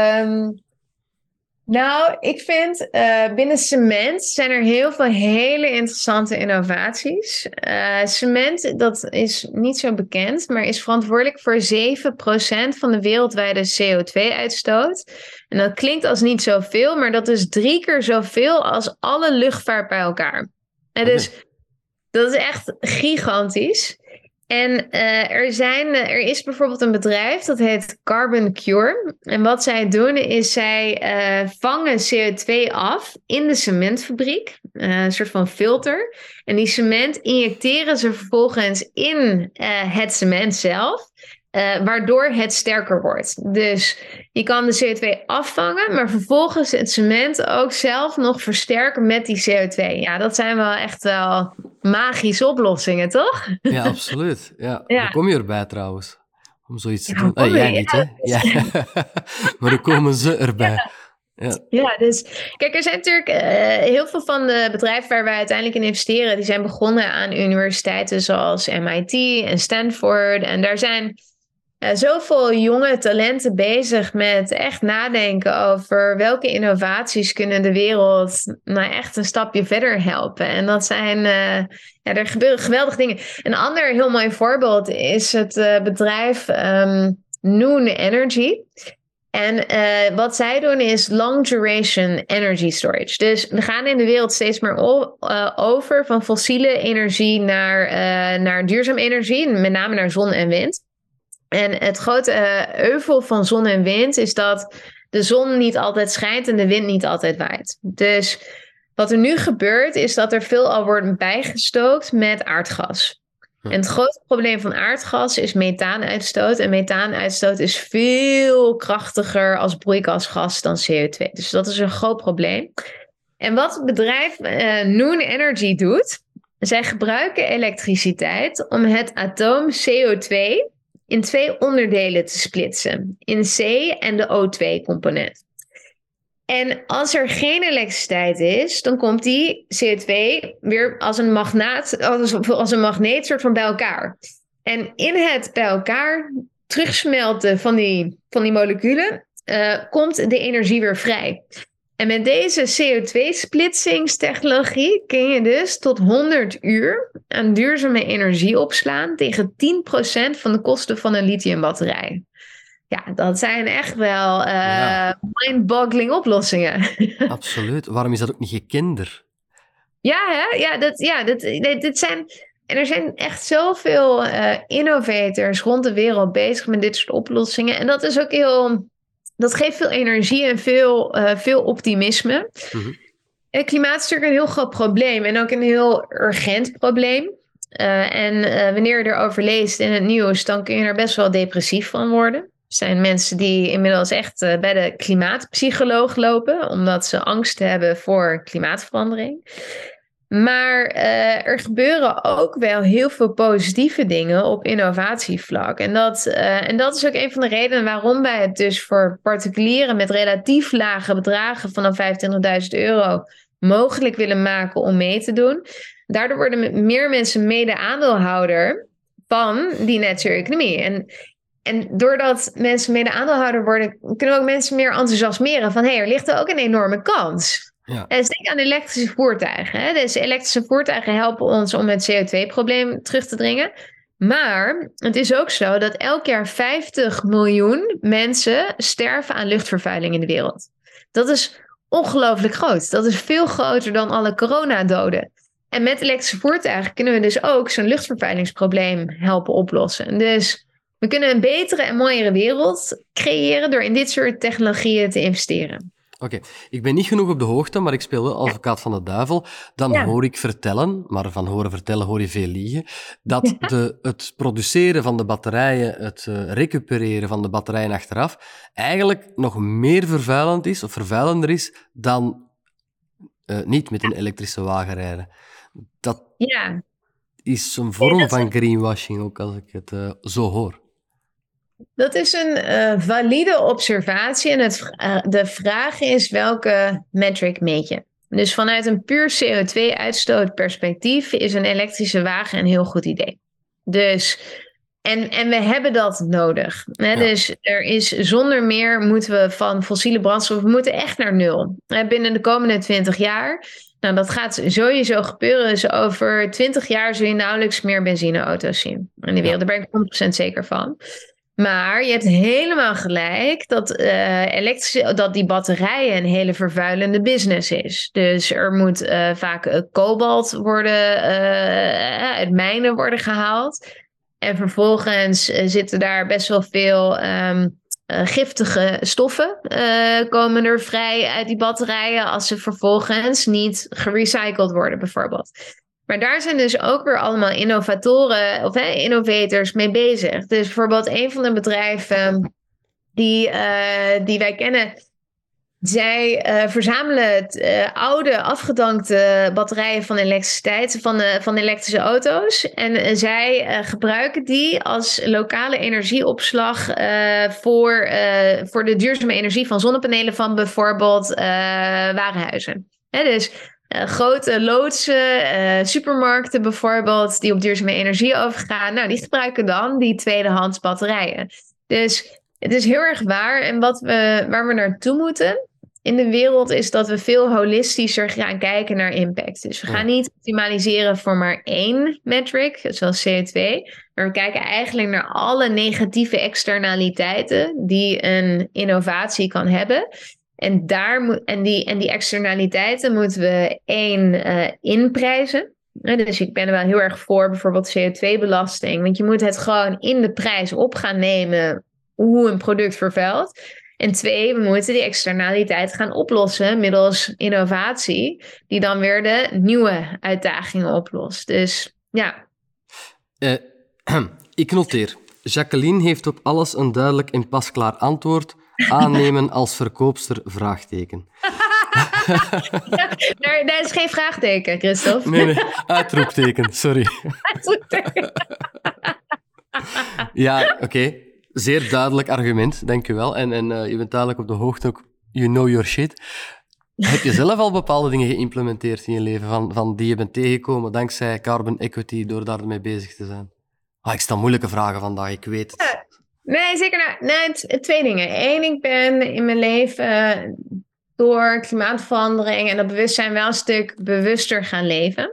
Ik vind binnen cement zijn er heel veel hele interessante innovaties. Cement, dat is niet zo bekend, maar is verantwoordelijk voor 7% van de wereldwijde CO2-uitstoot. En dat klinkt als niet zoveel, maar dat is 3 keer zoveel als alle luchtvaart bij elkaar. En dus dat is echt gigantisch. En er is bijvoorbeeld een bedrijf dat heet Carbon Cure. En wat zij doen is zij vangen CO2 af in de cementfabriek. Een soort van filter. En die cement injecteren ze vervolgens in het cement zelf. Waardoor het sterker wordt. Dus je kan de CO2 afvangen, maar vervolgens het cement ook zelf nog versterken met die CO2. Ja, dat zijn wel echt wel magische oplossingen, toch? Ja, absoluut. Ja. Hoe kom je erbij trouwens? Om zoiets te doen? Jij niet, hè? Ja. Maar hoe komen ze erbij? Ja, dus kijk, er zijn natuurlijk heel veel van de bedrijven waar wij uiteindelijk in investeren, die zijn begonnen aan universiteiten zoals MIT en Stanford. En daar zijn zoveel jonge talenten bezig met echt nadenken over welke innovaties kunnen de wereld nou echt een stapje verder helpen. En dat zijn, er gebeuren geweldige dingen. Een ander heel mooi voorbeeld is het bedrijf Noon Energy. En wat zij doen is long duration energy storage. Dus we gaan in de wereld steeds meer over van fossiele energie naar duurzame energie, met name naar zon en wind. En het grote euvel van zon en wind is dat de zon niet altijd schijnt en de wind niet altijd waait. Dus wat er nu gebeurt is dat er veelal wordt bijgestookt met aardgas. En het grote probleem van aardgas is methaanuitstoot. En methaanuitstoot is veel krachtiger als broeikasgas dan CO2. Dus dat is een groot probleem. En wat het bedrijf Noon Energy doet, zij gebruiken elektriciteit om het atoom CO2 in 2 onderdelen te splitsen. In C en de O2-component. En als er geen elektriciteit is, dan komt die CO2 weer als een magneet soort van bij elkaar. En in het bij elkaar terugsmelten van die moleculen komt de energie weer vrij. En met deze CO2-splitsingstechnologie kun je dus tot 100 uur aan duurzame energie opslaan tegen 10% van de kosten van een lithiumbatterij. Ja, dat zijn echt wel mind-boggling oplossingen. Absoluut. Waarom is dat ook niet gekender? Ja, hè? Dit zijn... En er zijn echt zoveel innovators rond de wereld bezig met dit soort oplossingen. En dat is ook dat geeft veel energie en veel optimisme. Mm-hmm. Klimaat is natuurlijk een heel groot probleem. En ook een heel urgent probleem. Wanneer je erover leest in het nieuws, dan kun je er best wel depressief van worden. Er zijn mensen die inmiddels echt bij de klimaatpsycholoog lopen, omdat ze angst hebben voor klimaatverandering. Maar er gebeuren ook wel heel veel positieve dingen op innovatievlak. En dat is ook een van de redenen waarom wij het dus voor particulieren met relatief lage bedragen vanaf €25.000 mogelijk willen maken om mee te doen. Daardoor worden meer mensen mede-aandeelhouder van die net zero economie. En doordat mensen mede-aandeelhouder worden, kunnen we ook mensen meer enthousiasmeren van er ligt er ook een enorme kans. Ja. En denk aan elektrische voertuigen. Hè? Dus elektrische voertuigen helpen ons om het CO2-probleem terug te dringen. Maar het is ook zo dat elk jaar 50 miljoen mensen sterven aan luchtvervuiling in de wereld. Dat is ongelooflijk groot. Dat is veel groter dan alle coronadoden. En met elektrische voertuigen kunnen we dus ook zo'n luchtvervuilingsprobleem helpen oplossen. Dus we kunnen een betere en mooiere wereld creëren door in dit soort technologieën te investeren. Oké, ik ben niet genoeg op de hoogte, maar ik speel wel advocaat van de duivel. Dan hoor ik vertellen, maar van horen vertellen hoor je veel liegen, dat het produceren van de batterijen, het recupereren van de batterijen achteraf, eigenlijk nog meer vervuilend is, of vervuilender is, dan niet met een elektrische wagen rijden. Dat is een vorm van greenwashing, ook als ik het zo hoor. Dat is een valide observatie en de vraag is welke metric meet je. Dus vanuit een puur CO2-uitstootperspectief is een elektrische wagen een heel goed idee. Dus, en we hebben dat nodig. Hè? Ja. Dus er is zonder meer moeten we van fossiele brandstof, we moeten echt naar nul. Binnen de komende 20 jaar. Nou, dat gaat sowieso gebeuren. Dus over 20 jaar zul je nauwelijks meer benzineauto's zien in de wereld. Daar ben ik 100% zeker van. Maar je hebt helemaal gelijk dat die batterijen een hele vervuilende business is. Dus er moet vaak kobalt uit mijnen worden gehaald. En vervolgens zitten daar best wel veel giftige stoffen komen er vrij uit die batterijen als ze vervolgens niet gerecycled worden bijvoorbeeld. Maar daar zijn dus ook weer allemaal innovatoren of innovators mee bezig. Dus bijvoorbeeld een van de bedrijven die wij kennen, Zij verzamelen oude, afgedankte batterijen van elektriciteit, van elektrische auto's. En zij gebruiken die als lokale energieopslag voor de duurzame energie van zonnepanelen van bijvoorbeeld warenhuizen. Dus grote loodsen, supermarkten bijvoorbeeld, die op duurzame energie overgaan. Nou, die gebruiken dan die tweedehands batterijen. Dus het is heel erg waar. En waar we naartoe moeten in de wereld is dat we veel holistischer gaan kijken naar impact. Dus we gaan niet optimaliseren voor maar één metric, zoals CO2. Maar we kijken eigenlijk naar alle negatieve externaliteiten die een innovatie kan hebben. En die externaliteiten moeten we inprijzen. Dus ik ben er wel heel erg voor bijvoorbeeld CO2-belasting. Want je moet het gewoon in de prijs op gaan nemen hoe een product vervuilt. En 2, we moeten die externaliteit gaan oplossen middels innovatie, die dan weer de nieuwe uitdagingen oplost. Dus ja. Ik noteer. Jacqueline heeft op alles een duidelijk en pasklaar antwoord. Aannemen als verkoopster? Vraagteken. Dat is geen vraagteken, Christophe. Nee, uitroepteken, sorry. Uitroepteken. Ja, oké. Zeer duidelijk argument, dank je wel. En je bent duidelijk op de hoogte ook, you know your shit. Heb je zelf al bepaalde dingen geïmplementeerd in je leven, van die je bent tegengekomen dankzij carbon equity, door daarmee bezig te zijn? Ik stel moeilijke vragen vandaag, ik weet het. Ja, nee, zeker. Nee, 2 dingen. 1, ik ben in mijn leven door klimaatverandering en dat bewustzijn wel een stuk bewuster gaan leven.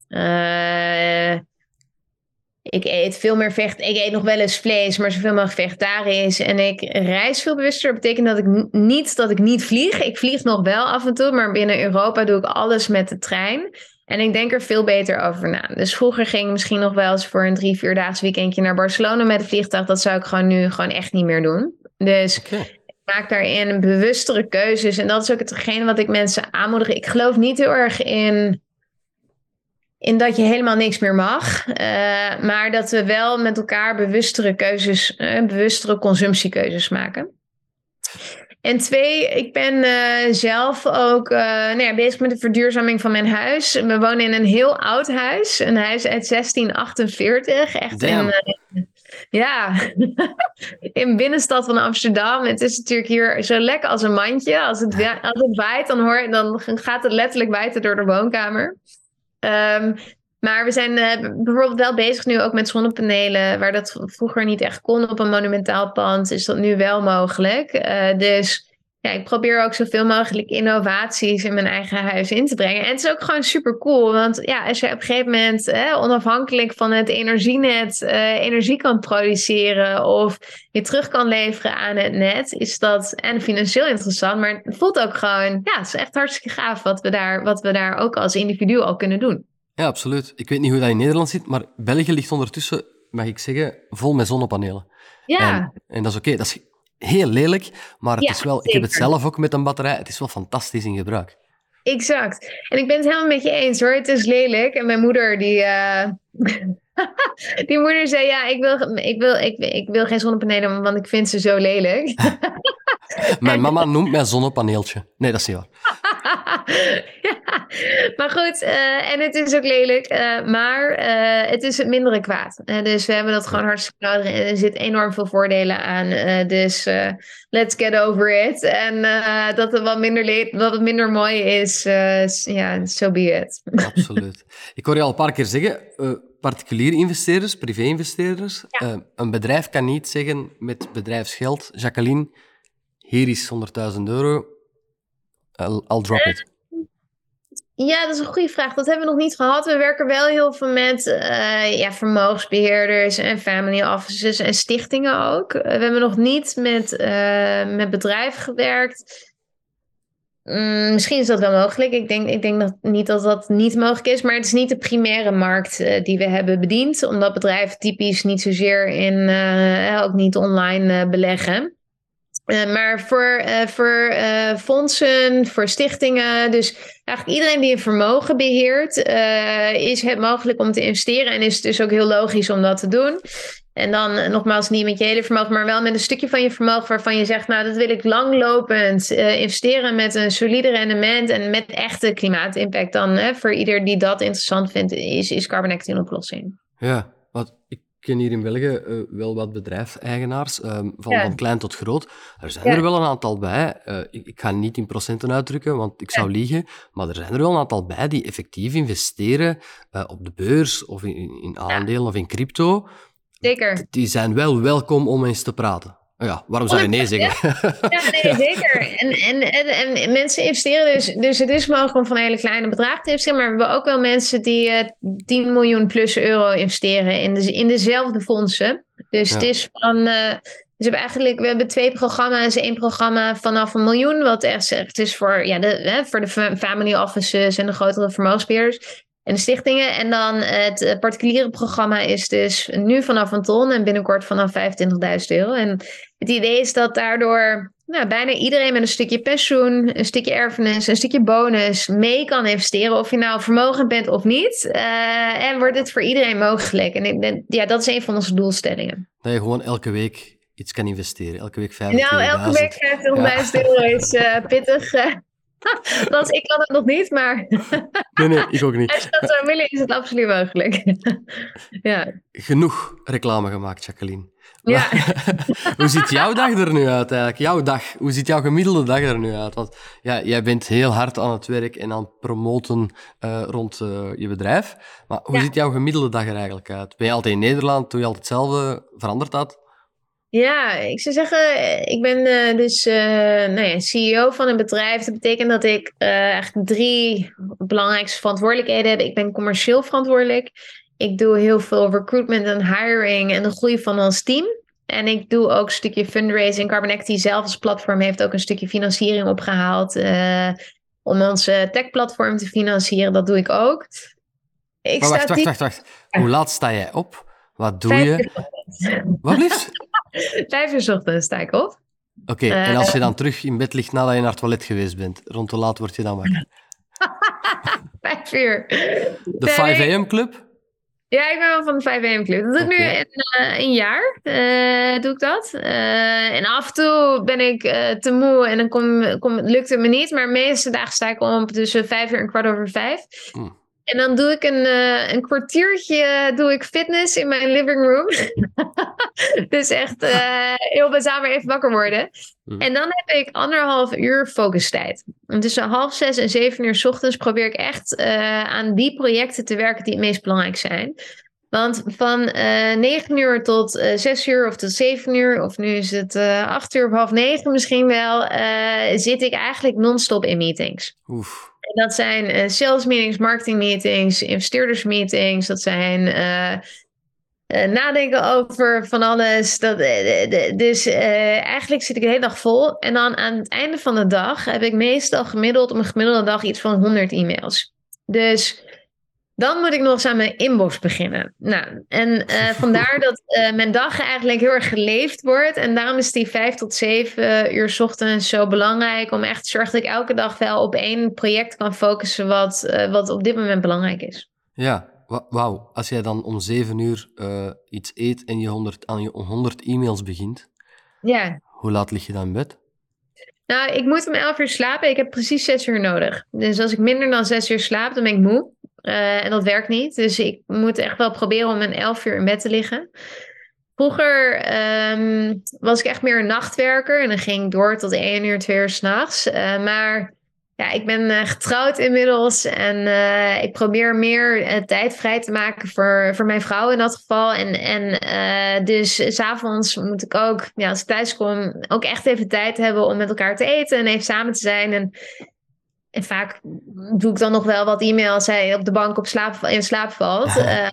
Ik eet veel meer ik eet nog wel eens vlees, maar zoveel mogelijk vegetarisch. En ik reis veel bewuster. Dat betekent dat ik niet vlieg. Ik vlieg nog wel af en toe, maar binnen Europa doe ik alles met de trein. En ik denk er veel beter over na. Dus vroeger ging ik misschien nog wel eens voor een 3-4 daags weekendje naar Barcelona met een vliegtuig. Dat zou ik nu echt niet meer doen. Dus ik maak daarin bewustere keuzes. En dat is ook hetgene wat ik mensen aanmoedig. Ik geloof niet heel erg in dat je helemaal niks meer mag. Maar dat we wel met elkaar bewustere consumptiekeuzes maken. En 2, ik ben zelf ook bezig met de verduurzaming van mijn huis. We wonen in een heel oud huis. Een huis uit 1648. Echt in binnenstad van Amsterdam. Het is natuurlijk hier zo lekker als een mandje. Als het waait, dan gaat het letterlijk waaien door de woonkamer. Maar we zijn bijvoorbeeld wel bezig nu ook met zonnepanelen, waar dat vroeger niet echt kon op een monumentaal pand, is dat nu wel mogelijk. Dus ik probeer ook zoveel mogelijk innovaties in mijn eigen huis in te brengen. En het is ook gewoon super cool, want als je op een gegeven moment onafhankelijk van het energienet energie kan produceren of je terug kan leveren aan het net, is dat en financieel interessant, maar het voelt ook gewoon, het is echt hartstikke gaaf wat we daar ook als individu al kunnen doen. Ja, absoluut. Ik weet niet hoe dat in Nederland zit, maar België ligt ondertussen, mag ik zeggen, vol met zonnepanelen. Ja. En dat is oké. Dat is heel lelijk, maar het is wel, zeker. Ik heb het zelf ook met een batterij. Het is wel fantastisch in gebruik. Exact. En ik ben het helemaal met je eens hoor. Het is lelijk. En mijn moeder die moeder zei, ik wil geen zonnepanelen, want ik vind ze zo lelijk. Mijn mama noemt mij zonnepaneeltje. Nee, dat is niet waar. Maar goed, en het is ook lelijk, maar het is het mindere kwaad. Dus we hebben dat gewoon hartstikke nodig en er zit enorm veel voordelen aan. Dus let's get over it. En dat het minder mooi is, so be it. Absoluut. Ik hoor je al een paar keer zeggen, particuliere investeerders, privé-investeerders. Ja. Een bedrijf kan niet zeggen met bedrijfsgeld, Jacqueline, hier is €100.000, I'll drop it. Ja, dat is een goede vraag. Dat hebben we nog niet gehad. We werken wel heel veel met vermogensbeheerders en family offices en stichtingen ook. We hebben nog niet met bedrijven gewerkt. Misschien is dat wel mogelijk. Ik denk niet dat dat niet mogelijk is. Maar het is niet de primaire markt die we hebben bediend. Omdat bedrijven typisch niet zozeer ook niet online beleggen. Maar voor fondsen, voor stichtingen, dus eigenlijk iedereen die een vermogen beheert, is het mogelijk om te investeren en is het dus ook heel logisch om dat te doen. En dan nogmaals niet met je hele vermogen, maar wel met een stukje van je vermogen waarvan je zegt, nou, dat wil ik langlopend investeren met een solide rendement en met echte klimaatimpact. Dan voor ieder die dat interessant vindt, is Carbon Equity een oplossing. Ja, want ik ken hier in België wel wat bedrijfseigenaars, van klein tot groot. Er zijn er wel een aantal bij. Ik ga niet in procenten uitdrukken, want ik zou liegen. Maar er zijn er wel een aantal bij die effectief investeren op de beurs of in aandelen of in crypto. Zeker. Die zijn wel welkom om eens te praten. Ja, waarom zou je nee zeggen? Ja, nee, zeker. En mensen investeren dus het is mogelijk om van hele kleine bedragen te investeren, maar we hebben ook wel mensen die 10 miljoen plus euro investeren in dezelfde fondsen. Dus het is van... we hebben 2 programma's. 1 programma vanaf 1 miljoen, wat echt is voor de family offices en de grotere vermogensbeheerders en de stichtingen. En dan het particuliere programma is dus nu vanaf 1 ton en binnenkort vanaf €25.000. En het idee is dat daardoor bijna iedereen met een stukje pensioen, een stukje erfenis, een stukje bonus mee kan investeren. Of je nou vermogend bent of niet. En wordt het voor iedereen mogelijk. En ik denk, dat is een van onze doelstellingen. Dat je gewoon elke week iets kan investeren. Elke week 25.000. Nou, elke week €25.000 is pittig. Ik kan het nog niet, maar... Nee, ik ook niet. Als je dat zou willen, is het absoluut mogelijk. Ja. Genoeg reclame gemaakt, Jacqueline. Ja. Hoe ziet jouw dag er nu uit eigenlijk? Jouw dag, hoe ziet jouw gemiddelde dag er nu uit? Want jij bent heel hard aan het werk en aan het promoten rond je bedrijf. Maar hoe ziet jouw gemiddelde dag er eigenlijk uit? Ben je altijd in Nederland? Doe je altijd hetzelfde? Verandert dat? Ja, ik zou zeggen, ik ben CEO van een bedrijf. Dat betekent dat ik eigenlijk 3 belangrijkste verantwoordelijkheden heb. Ik ben commercieel verantwoordelijk. Ik doe heel veel recruitment en hiring en de groei van ons team. En ik doe ook een stukje fundraising. Carbon Equity zelf als platform heeft ook een stukje financiering opgehaald om onze tech-platform te financieren. Dat doe ik ook. Wacht. Hoe laat sta jij op? Wat doe je? Wat liefst? 5 uur 's ochtends sta ik op. Oké, en als je dan terug in bed ligt nadat je naar het toilet geweest bent, rond hoe laat word je dan wakker? 5 uur. De 5 AM Club? Ja, ik ben wel van de 5 AM Club. Dat doe ik nu een jaar. Doe ik dat. En af en toe ben ik te moe en dan lukt het me niet. Maar de meeste dagen sta ik om tussen 5 uur en 5:15. En dan doe ik een kwartiertje fitness in mijn living room. Dus echt heel bazaal maar even wakker worden. En dan heb ik 1,5 uur focustijd. En tussen 5:30 en 7 uur 's ochtends probeer ik echt aan die projecten te werken die het meest belangrijk zijn. Want van 9 uur tot 6 uur of tot 7 uur, of nu is het 8 uur of 8:30 misschien wel, zit ik eigenlijk non-stop in meetings. Oef. En dat zijn sales meetings, marketing meetings, investeerders meetings. Dat zijn nadenken over van alles. Dus eigenlijk zit ik de hele dag vol. En dan aan het einde van de dag heb ik meestal gemiddeld op een gemiddelde dag iets van 100 e-mails. Dus dan moet ik nog eens aan mijn inbox beginnen. Nou, en vandaar dat mijn dag eigenlijk heel erg geleefd wordt. En daarom is die 5 tot 7 uur 's ochtends zo belangrijk. Om echt te zorgen dat ik elke dag wel op 1 project kan focussen wat op dit moment belangrijk is. Ja, wauw. Als jij dan om 7 uur iets eet en je aan je 100 e-mails begint. Ja. Hoe laat lig je dan in bed? Nou, ik moet om 11 uur slapen. Ik heb precies 6 uur nodig. Dus als ik minder dan 6 uur slaap, dan ben ik moe. En dat werkt niet. Dus ik moet echt wel proberen om een 11 uur in bed te liggen. Vroeger was ik echt meer een nachtwerker. En dan ging ik door tot 1 uur, 2 uur 's nachts. Maar ja, ik ben getrouwd inmiddels. En ik probeer meer tijd vrij te maken voor mijn vrouw in dat geval. Dus 's avonds moet ik ook, als ik thuis kom, ook echt even tijd hebben om met elkaar te eten. En even samen te zijn. En vaak doe ik dan nog wel wat e-mail als hij op de bank in slaap valt.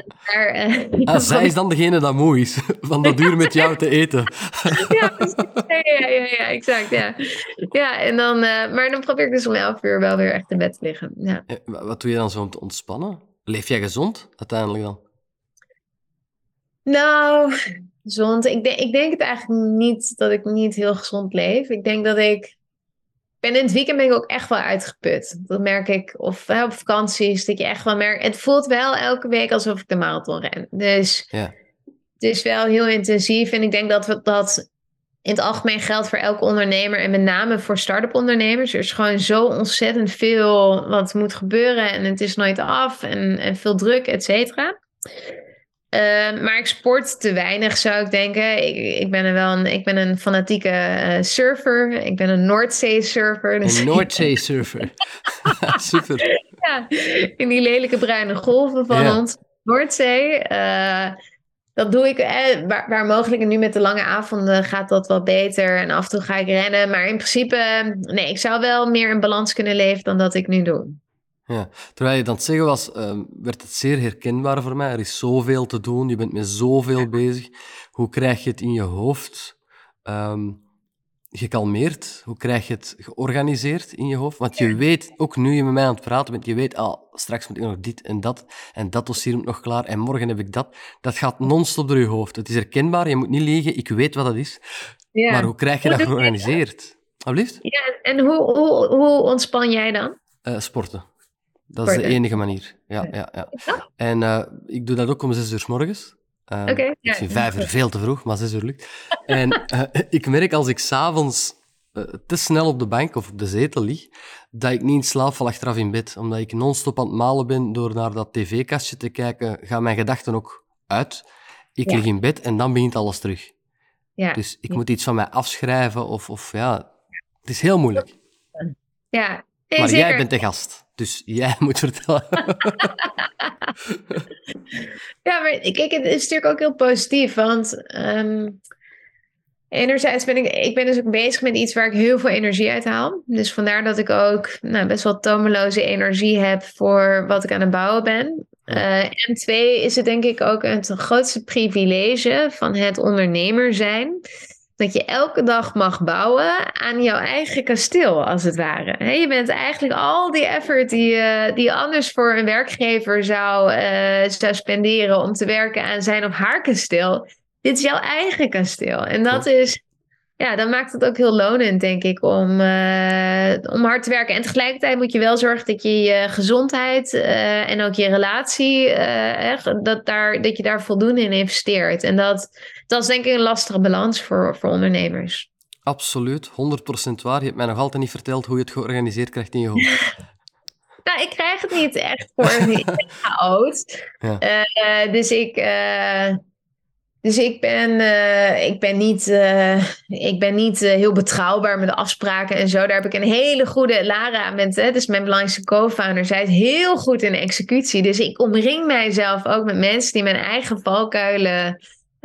Zij is dan degene dat moe is, van dat uur met jou te eten. Ja, exact. Ja, en dan, maar dan probeer ik dus om 11 uur wel weer echt in bed te liggen. Ja. Wat doe je dan zo om te ontspannen? Leef jij gezond uiteindelijk dan? Nou, gezond. Ik denk het eigenlijk niet dat ik niet heel gezond leef. Ik denk dat ik... in het weekend ben ik ook echt wel uitgeput. Dat merk ik. Of op vakanties, dat je echt wel merkt. Het voelt wel elke week alsof ik de marathon ren. Dus het is wel heel intensief. En ik denk dat in het algemeen geldt voor elke ondernemer. En met name voor start-up ondernemers. Er is gewoon zo ontzettend veel wat moet gebeuren. En het is nooit af. En veel druk, et cetera. Maar ik sport te weinig, zou ik denken. Ik ben een fanatieke surfer. Ik ben een Noordzee-surfer. Dus Een Noordzee-surfer. Super. ja, in die lelijke bruine golven van ons Noordzee. Dat doe ik waar mogelijk. En nu met de lange avonden gaat dat wat beter. En af en toe ga ik rennen. Maar in principe, nee, ik zou wel meer in balans kunnen leven dan dat ik nu doe. Ja. Terwijl je dan het zeggen was, werd het zeer herkenbaar voor mij. Er is zoveel te doen, je bent met zoveel bezig. Hoe krijg je het in je hoofd gekalmeerd? Hoe krijg je het georganiseerd in je hoofd? Want je weet, ook nu je met mij aan het praten bent, je weet, straks moet ik nog dit en dat dossier moet nog klaar en morgen heb ik dat. Dat gaat non-stop door je hoofd. Het is herkenbaar, je moet niet liegen, ik weet wat dat is. Ja. Maar hoe krijg je dat georganiseerd? Alsjeblieft? Ja, en hoe ontspan jij dan? Sporten. Dat is de enige manier. Ja. En ik doe dat ook om 6 uur 's morgens. Ik vind 5 uur veel te vroeg, maar 6 uur lukt. En ik merk als ik 's avonds te snel op de bank of op de zetel lig, dat ik niet in slaap val achteraf in bed. Omdat ik non-stop aan het malen ben door naar dat tv-kastje te kijken, gaan mijn gedachten ook uit. Ik lig in bed en dan begint alles terug. Ja. Dus ik moet iets van mij afschrijven of het is heel moeilijk. Ja. Maar zeker. Jij bent de gast, dus jij moet vertellen. Ja, maar kijk, het is natuurlijk ook heel positief, want enerzijds ben ik dus ook bezig met iets waar ik heel veel energie uit haal. Dus vandaar dat ik ook best wel tomeloze energie heb voor wat ik aan het bouwen ben. En 2 is het denk ik ook het grootste privilege van het ondernemer zijn. Dat je elke dag mag bouwen aan jouw eigen kasteel, als het ware. Je bent eigenlijk al die effort die je anders voor een werkgever zou spenderen om te werken aan zijn of haar kasteel. Dit is jouw eigen kasteel. En dat is, dan maakt het ook heel lonend, denk ik, om hard te werken. En tegelijkertijd moet je wel zorgen dat je je gezondheid en ook je relatie, dat je daar voldoende in investeert. En dat is denk ik een lastige balans voor ondernemers. Absoluut, 100% waar. Je hebt mij nog altijd niet verteld hoe je het georganiseerd krijgt in je hoofd. Nou, ik krijg het niet echt voor. Ik ben oud. Ja. Dus ik ben niet heel betrouwbaar met de afspraken en zo. Daar heb ik een hele goede Lara dus mijn belangrijkste co-founder. Zij is heel goed in executie. Dus ik omring mijzelf ook met mensen die mijn eigen valkuilen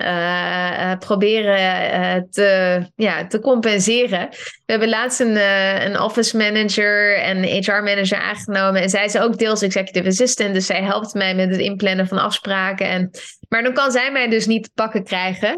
proberen te compenseren. We hebben laatst een office manager en een HR manager aangenomen. En zij is ook deels executive assistant. Dus zij helpt mij met het inplannen van afspraken. Maar dan kan zij mij dus niet te pakken krijgen.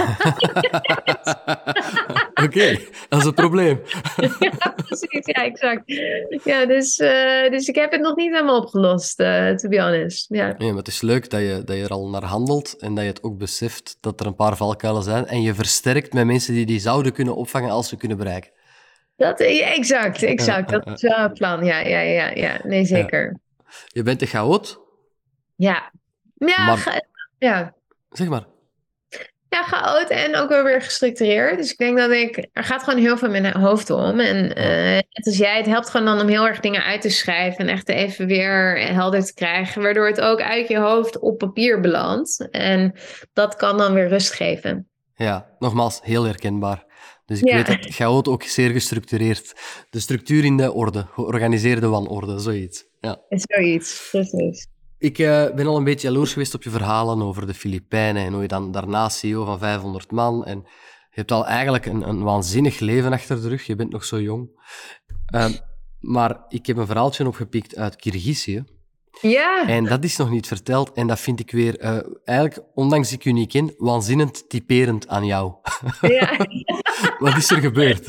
Oké, dat is een probleem. Ja, precies. Ja, exact. Ja, dus ik heb het nog niet helemaal opgelost, to be honest. Ja. Nee, maar het is leuk dat je er al naar handelt en dat je het ook beseft dat er een paar valkuilen zijn en je versterkt met mensen die zouden kunnen opvangen als ze kunnen bereiken. Exact. Dat is wel het plan. Ja. Nee, zeker. Ja. Je bent een chaot? Ja. Ja. Zeg maar. Ja, chaot en ook wel weer gestructureerd. Dus ik denk dat er gaat gewoon heel veel in mijn hoofd om. En net als jij, het helpt gewoon dan om heel erg dingen uit te schrijven en echt even weer helder te krijgen, waardoor het ook uit je hoofd op papier belandt. En dat kan dan weer rust geven. Ja, nogmaals, heel herkenbaar. Dus ik weet dat chaot ook zeer gestructureerd. De structuur in de orde, georganiseerde wanorde, zoiets. Ja. Zoiets, precies. Ik ben al een beetje jaloers geweest op je verhalen over de Filipijnen en hoe je dan daarna CEO van 500 man en je hebt al eigenlijk een waanzinnig leven achter de rug. Je bent nog zo jong. Maar ik heb een verhaaltje opgepikt uit Kirgizië. Ja. En dat is nog niet verteld en dat vind ik weer, eigenlijk, ondanks ik je niet ken, waanzinnend typerend aan jou. Ja. Wat is er gebeurd?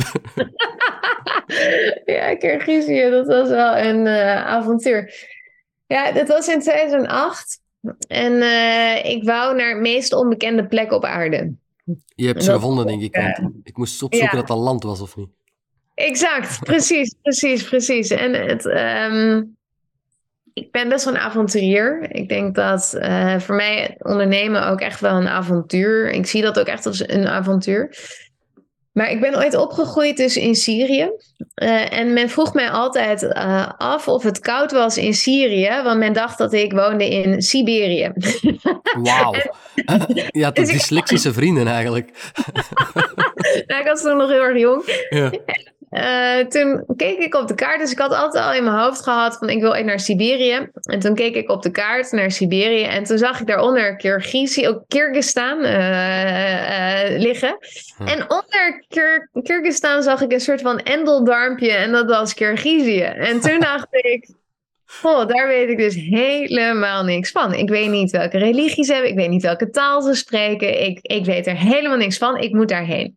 Ja, Kirgizië, dat was wel een avontuur. Ja, dat was in 2008. En ik wou naar het meest onbekende plek op aarde. Je hebt ze gevonden, denk ik. Want ik moest opzoeken dat dat land was, of niet? Exact, precies. En Ik ben best wel een avonturier. Ik denk dat voor mij ondernemen ook echt wel een avontuur. Ik zie dat ook echt als een avontuur. Maar ik ben ooit opgegroeid dus in Syrië. En men vroeg mij altijd af of het koud was in Syrië. Want men dacht dat ik woonde in Siberië. Wauw. Je had de dyslexische vrienden eigenlijk. Nou, ik was toen nog heel erg jong. Ja. Toen keek ik op de kaart. Dus ik had altijd al in mijn hoofd gehad van ik wil naar Siberië. En toen keek ik op de kaart naar Siberië. En toen zag ik daaronder Kyrgyzstan liggen. En onder Kyrgyzstan zag ik een soort van endeldarmpje. En dat was Kirgizië. En toen dacht ik... Oh, daar weet ik dus helemaal niks van. Ik weet niet welke religie ze hebben. Ik weet niet welke taal ze spreken. Ik weet er helemaal niks van. Ik moet daarheen.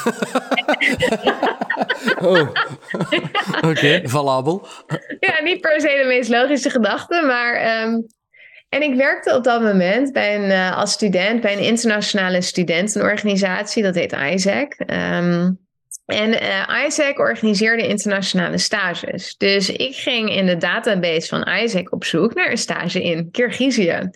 Oh. Oké, valabel. Ja, niet per se de meest logische gedachte, maar... En ik werkte op dat moment als student bij een internationale studentenorganisatie. Dat heet ISAC. ISAC organiseerde internationale stages. Dus ik ging in de database van ISAC op zoek naar een stage in Kirgizië.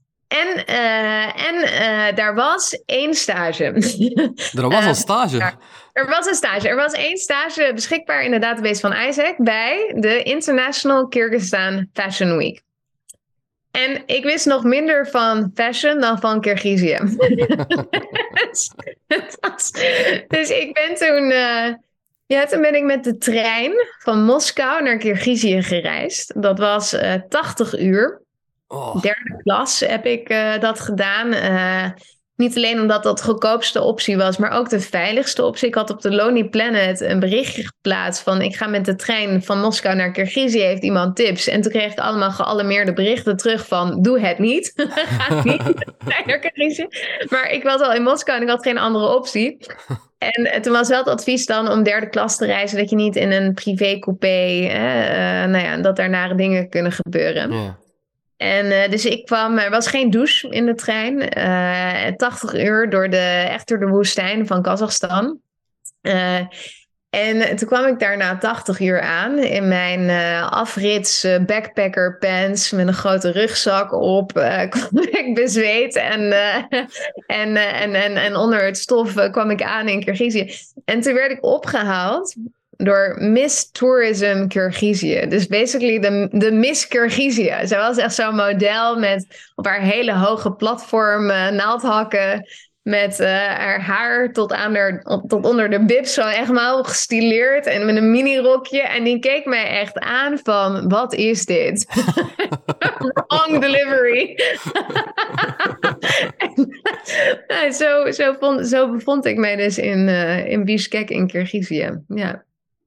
En daar was 1 stage. Er was een stage? Er was een stage. Er was 1 stage beschikbaar in de database van ISAC bij de International Kyrgyzstan Fashion Week. En ik wist nog minder van fashion dan van Kirgizië. Dus ik ben toen ben ik met de trein van Moskou naar Kirgizië gereisd. Dat was 80 uur. Oh. 3e klas heb ik dat gedaan. Niet alleen omdat dat de goedkoopste optie was, maar ook de veiligste optie. Ik had op de Lonely Planet een berichtje geplaatst van ik ga met de trein van Moskou naar Kirgizië, heeft iemand tips? En toen kreeg ik allemaal gealarmeerde berichten terug van doe het niet. Ga niet naar Kirgizië. Maar ik was al in Moskou en ik had geen andere optie. En toen was wel het advies dan om 3e klas te reizen, dat je niet in een privécoupé, dat daar nare dingen kunnen gebeuren. Ja. En dus ik kwam, er was geen douche in de trein. 80 uur door de woestijn van Kazachstan. En toen kwam ik daar na 80 uur aan in mijn afrits backpacker pants met een grote rugzak op. Kwam ik bezweet en onder het stof kwam ik aan in Kirgizië. En toen werd ik opgehaald door Miss Tourism Kirgizië. Dus basically de Miss Kirgizië. Zij was echt zo'n model met op haar hele hoge platform naaldhakken. Met haar haar tot onder de bibs zo echt maar gestileerd. En met een minirokje. En die keek mij echt aan van, wat is dit? Wrong delivery. Zo bevond ik mij dus in Bishkek in Kirgizië. Ja.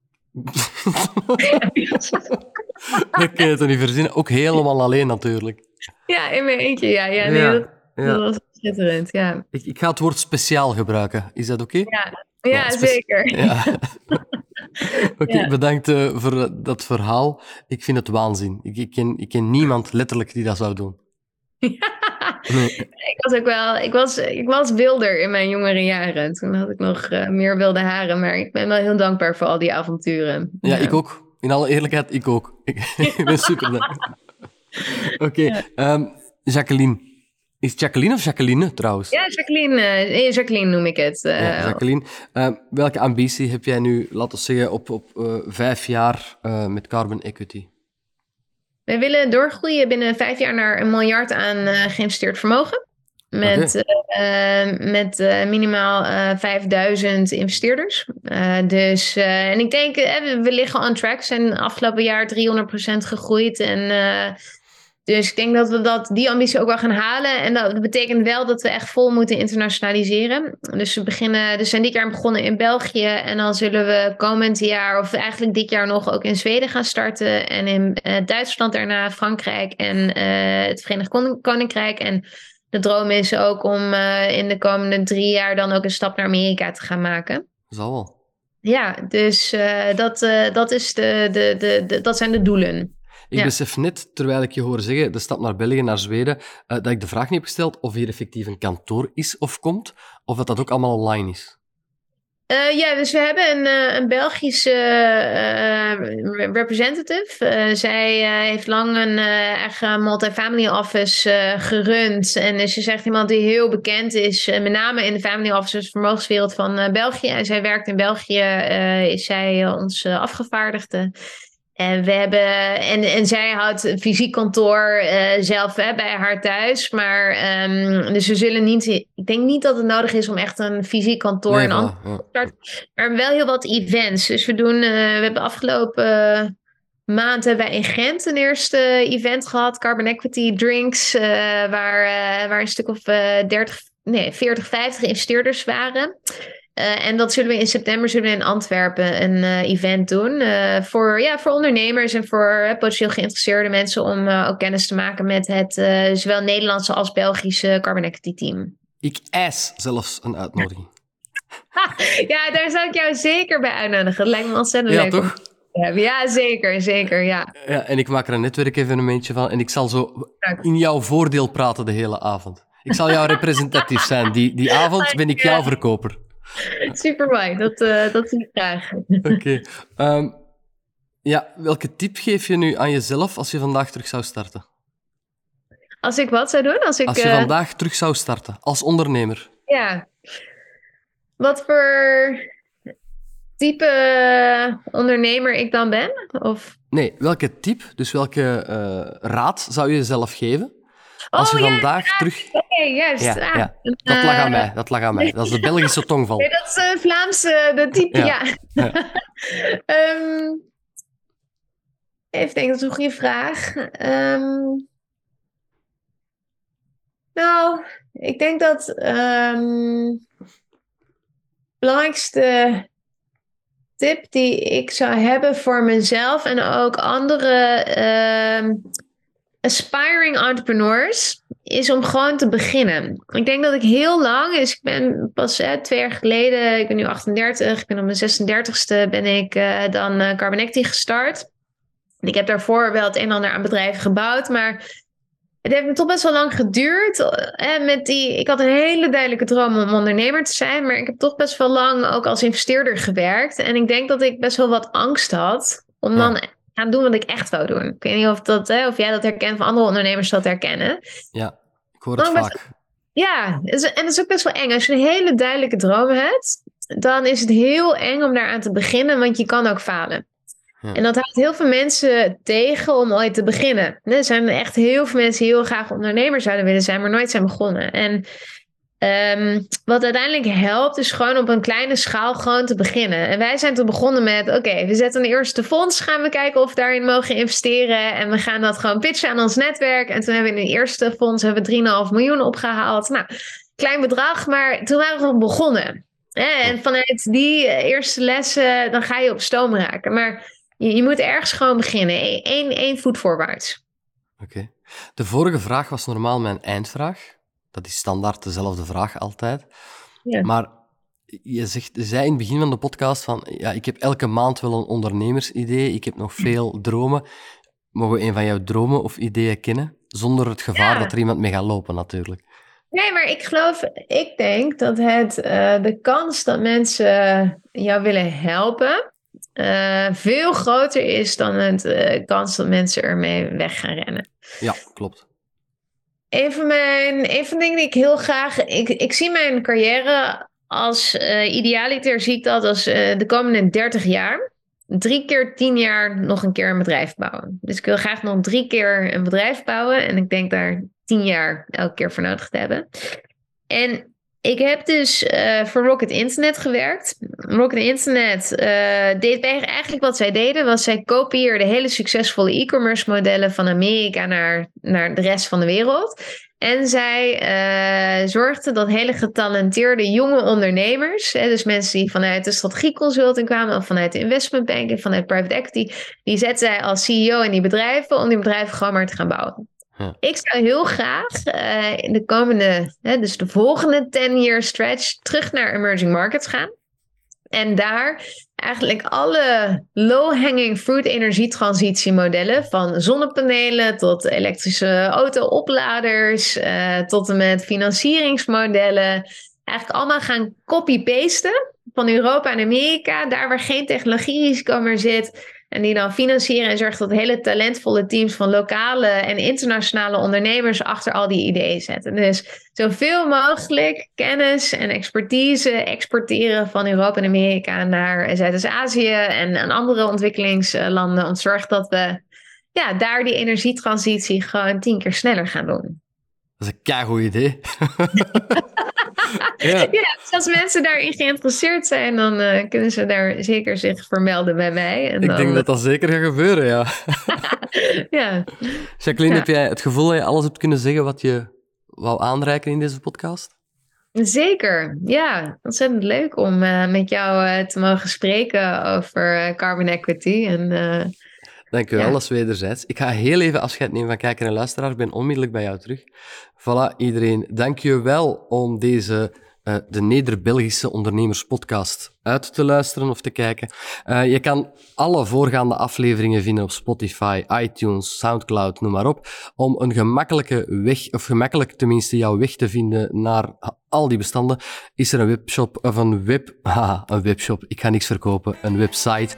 Ik kan het er niet verzinnen. Ook helemaal alleen natuurlijk. Ja, in mijn eentje. Dat was schitterend, ja. Ik ga het woord speciaal gebruiken. Is dat oké? Ja, zeker. Ja. Oké, bedankt voor dat verhaal. Ik vind het waanzin. Ik ken niemand letterlijk die dat zou doen. Nee. Ik was wilder in mijn jongere jaren. Toen had ik nog meer wilde haren, maar ik ben wel heel dankbaar voor al die avonturen. Ja, ik ook. In alle eerlijkheid, ik ook. Ik ben super blij. Oké, Jacqueline. Is het Jacqueline of Jacqueline trouwens? Ja, Jacqueline noem ik het. Jacqueline, welke ambitie heb jij nu, laten we zeggen, op 5 jaar met Carbon Equity? Wij willen doorgroeien binnen 5 jaar naar 1 miljard aan geïnvesteerd vermogen. Met minimaal 5000 investeerders. En ik denk, we liggen on track. We zijn afgelopen jaar 300% gegroeid. Dus ik denk dat we die ambitie ook wel gaan halen. En dat betekent wel dat we echt vol moeten internationaliseren. Dus we zijn dit jaar begonnen in België. En dan zullen we komend jaar, of eigenlijk dit jaar nog, ook in Zweden gaan starten. En in Duitsland daarna, Frankrijk en het Verenigd Koninkrijk. En de droom is ook om in de komende 3 jaar dan ook een stap naar Amerika te gaan maken. Zal wel. Ja, dus dat zijn de doelen. Ik besef net, terwijl ik je hoor zeggen, de stap naar België, naar Zweden, dat ik de vraag niet heb gesteld of hier effectief een kantoor is of komt, of dat ook allemaal online is. Dus we hebben een Belgische representative. Zij heeft lang een eigen multifamily office gerund. En dus ze is echt iemand die heel bekend is, met name in de family offices vermogenswereld van België. En zij werkt in België, is zij ons afgevaardigde. En en zij houdt een fysiek kantoor zelf bij haar thuis. Maar dus we zullen niet. Ik denk niet dat het nodig is om echt een fysiek kantoor in Antwerpen te starten. Maar wel heel wat events. Dus we hebben afgelopen maand hebben wij in Gent een eerste event gehad. Carbon Equity Drinks. Waar een stuk of 40, 50 investeerders waren. En dat zullen we in september in Antwerpen een event doen. Voor ondernemers en voor potentieel geïnteresseerde mensen. Om ook kennis te maken met het zowel Nederlandse als Belgische Carbon Equity team. Ik eis zelfs een uitnodiging. Ja, daar zou ik jou zeker bij uitnodigen. Dat lijkt me ontzettend leuk. Ja, toch? Ja, zeker, ja. Ja, en ik maak er een netwerkevenementje van. En ik zal zo in jouw voordeel praten de hele avond. Ik zal jou representatief zijn. Die avond ben ik jouw verkoper. Super mooi, dat zie ik graag. Oké. Welke tip geef je nu aan jezelf als je vandaag terug zou starten? Als ik wat zou doen? Als je vandaag terug zou starten, als ondernemer. Ja. Wat voor type ondernemer ik dan ben? Of... Nee, welke tip, dus welke raad zou je jezelf geven? Als je vandaag terug... Oké, juist. Ja. Dat lag aan mij. Dat is de Belgische tongval. Nee, dat is Vlaamse, de type, ja. Even denken, dat is een goede vraag. Ik denk dat de belangrijkste tip die ik zou hebben voor mezelf en ook andere aspiring entrepreneurs is om gewoon te beginnen. Ik denk dat ik heel lang, dus ik ben pas 2 jaar geleden, ik ben nu 38, ik ben op mijn 36e ben ik dan Carbon Equity gestart. Ik heb daarvoor wel het een en ander aan bedrijven gebouwd, maar het heeft me toch best wel lang geduurd. Ik had een hele duidelijke droom om ondernemer te zijn, maar ik heb toch best wel lang ook als investeerder gewerkt. En ik denk dat ik best wel wat angst had om dan gaan doen wat ik echt wou doen. Ik weet niet of jij dat herkent, of andere ondernemers dat herkennen. Ja, ik hoor het vaak. Ja, en dat is ook best wel eng. Als je een hele duidelijke droom hebt, dan is het heel eng om daaraan te beginnen, want je kan ook falen. Ja. En dat houdt heel veel mensen tegen om ooit te beginnen. Er zijn echt heel veel mensen die heel graag ondernemer zouden willen zijn, maar nooit zijn begonnen. En wat uiteindelijk helpt, is gewoon op een kleine schaal gewoon te beginnen. En wij zijn toen begonnen met, we zetten een eerste fonds, gaan we kijken of we daarin mogen investeren. En we gaan dat gewoon pitchen aan ons netwerk. En toen hebben we in het eerste fonds 3,5 miljoen opgehaald. Nou, klein bedrag, maar toen waren we begonnen. En vanuit die eerste lessen, dan ga je op stoom raken. Maar je moet ergens gewoon beginnen. Eén voet voorwaarts. Oké. De vorige vraag was normaal mijn eindvraag. Dat is standaard dezelfde vraag altijd. Ja. Maar je zei in het begin van de podcast van... Ja, ik heb elke maand wel een ondernemersidee. Ik heb nog veel dromen. Mogen we een van jouw dromen of ideeën kennen? Zonder het gevaar dat er iemand mee gaat lopen, natuurlijk. Nee, maar ik denk dat de kans dat mensen jou willen helpen... veel groter is dan de kans dat mensen ermee weg gaan rennen. Ja, klopt. Een van de dingen die ik heel graag... Ik zie mijn carrière als idealiter, zie ik dat als de komende 30 jaar. 3 keer 10 jaar nog een keer een bedrijf bouwen. Dus ik wil graag nog 3 keer een bedrijf bouwen. En ik denk daar 10 jaar elke keer voor nodig te hebben. En ik heb dus voor Rocket Internet gewerkt. Rocket Internet deed eigenlijk wat zij deden, was zij kopieerden hele succesvolle e-commerce modellen van Amerika naar de rest van de wereld. En zij zorgden dat hele getalenteerde jonge ondernemers, dus mensen die vanuit de strategieconsulting kwamen of vanuit de investmentbank en vanuit private equity, die zetten zij als CEO in die bedrijven om die bedrijven gewoon maar te gaan bouwen. Ja. Ik zou heel graag in de komende, dus de volgende 10-year stretch, terug naar emerging markets gaan. En daar eigenlijk alle low-hanging fruit energietransitiemodellen, van zonnepanelen tot elektrische auto-opladers, tot en met financieringsmodellen, eigenlijk allemaal gaan copy-pasten van Europa en Amerika, daar waar geen technologierisico meer zit. En die dan financieren en zorgen dat hele talentvolle teams van lokale en internationale ondernemers achter al die ideeën zetten. Dus zoveel mogelijk kennis en expertise exporteren van Europa en Amerika naar Zuidoost-Azië en andere ontwikkelingslanden. Om te zorgen dat we daar die energietransitie gewoon 10 keer sneller gaan doen. Dat is een keigoed idee. Ja, dus als mensen daarin geïnteresseerd zijn, dan kunnen ze daar zeker zich vermelden bij mij. En ik denk dat dat zeker gaat gebeuren, ja. Ja. Jacqueline, heb jij het gevoel dat je alles hebt kunnen zeggen wat je wou aanreiken in deze podcast? Zeker, ja. Ontzettend leuk om met jou te mogen spreken over carbon equity. Dank u wel, dat is wederzijds. Ik ga heel even afscheid nemen van kijker en luisteraar. Ik ben onmiddellijk bij jou terug. Voilà, iedereen, dank je wel om deze de Neder-Belgische Ondernemerspodcast uit te luisteren of te kijken. Je kan alle voorgaande afleveringen vinden op Spotify, iTunes, Soundcloud, noem maar op, om een gemakkelijke weg, of gemakkelijk tenminste jouw weg te vinden naar al die bestanden, is er een webshop, of een webshop, ik ga niks verkopen, een website,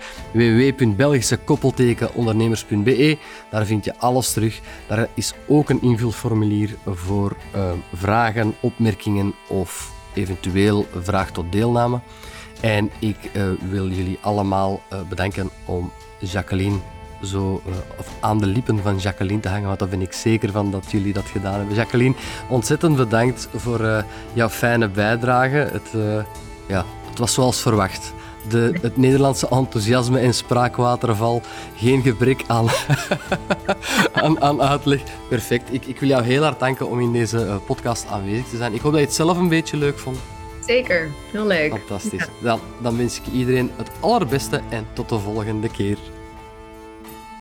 www.belgischekoppeltekenondernemers.be. Daar vind je alles terug. Daar is ook een invulformulier voor vragen, opmerkingen of eventueel vraag tot deelname. En ik wil jullie allemaal bedanken om Jacqueline of aan de lippen van Jacqueline te hangen, want daar ben ik zeker van dat jullie dat gedaan hebben. Jacqueline, ontzettend bedankt voor jouw fijne bijdrage. Het was zoals verwacht. Het Nederlandse enthousiasme en spraakwaterval. Geen gebrek aan uitleg. Perfect. Ik wil jou heel hard danken om in deze podcast aanwezig te zijn. Ik hoop dat je het zelf een beetje leuk vond. Zeker, heel leuk. Fantastisch. Ja. Dan wens ik iedereen het allerbeste en tot de volgende keer.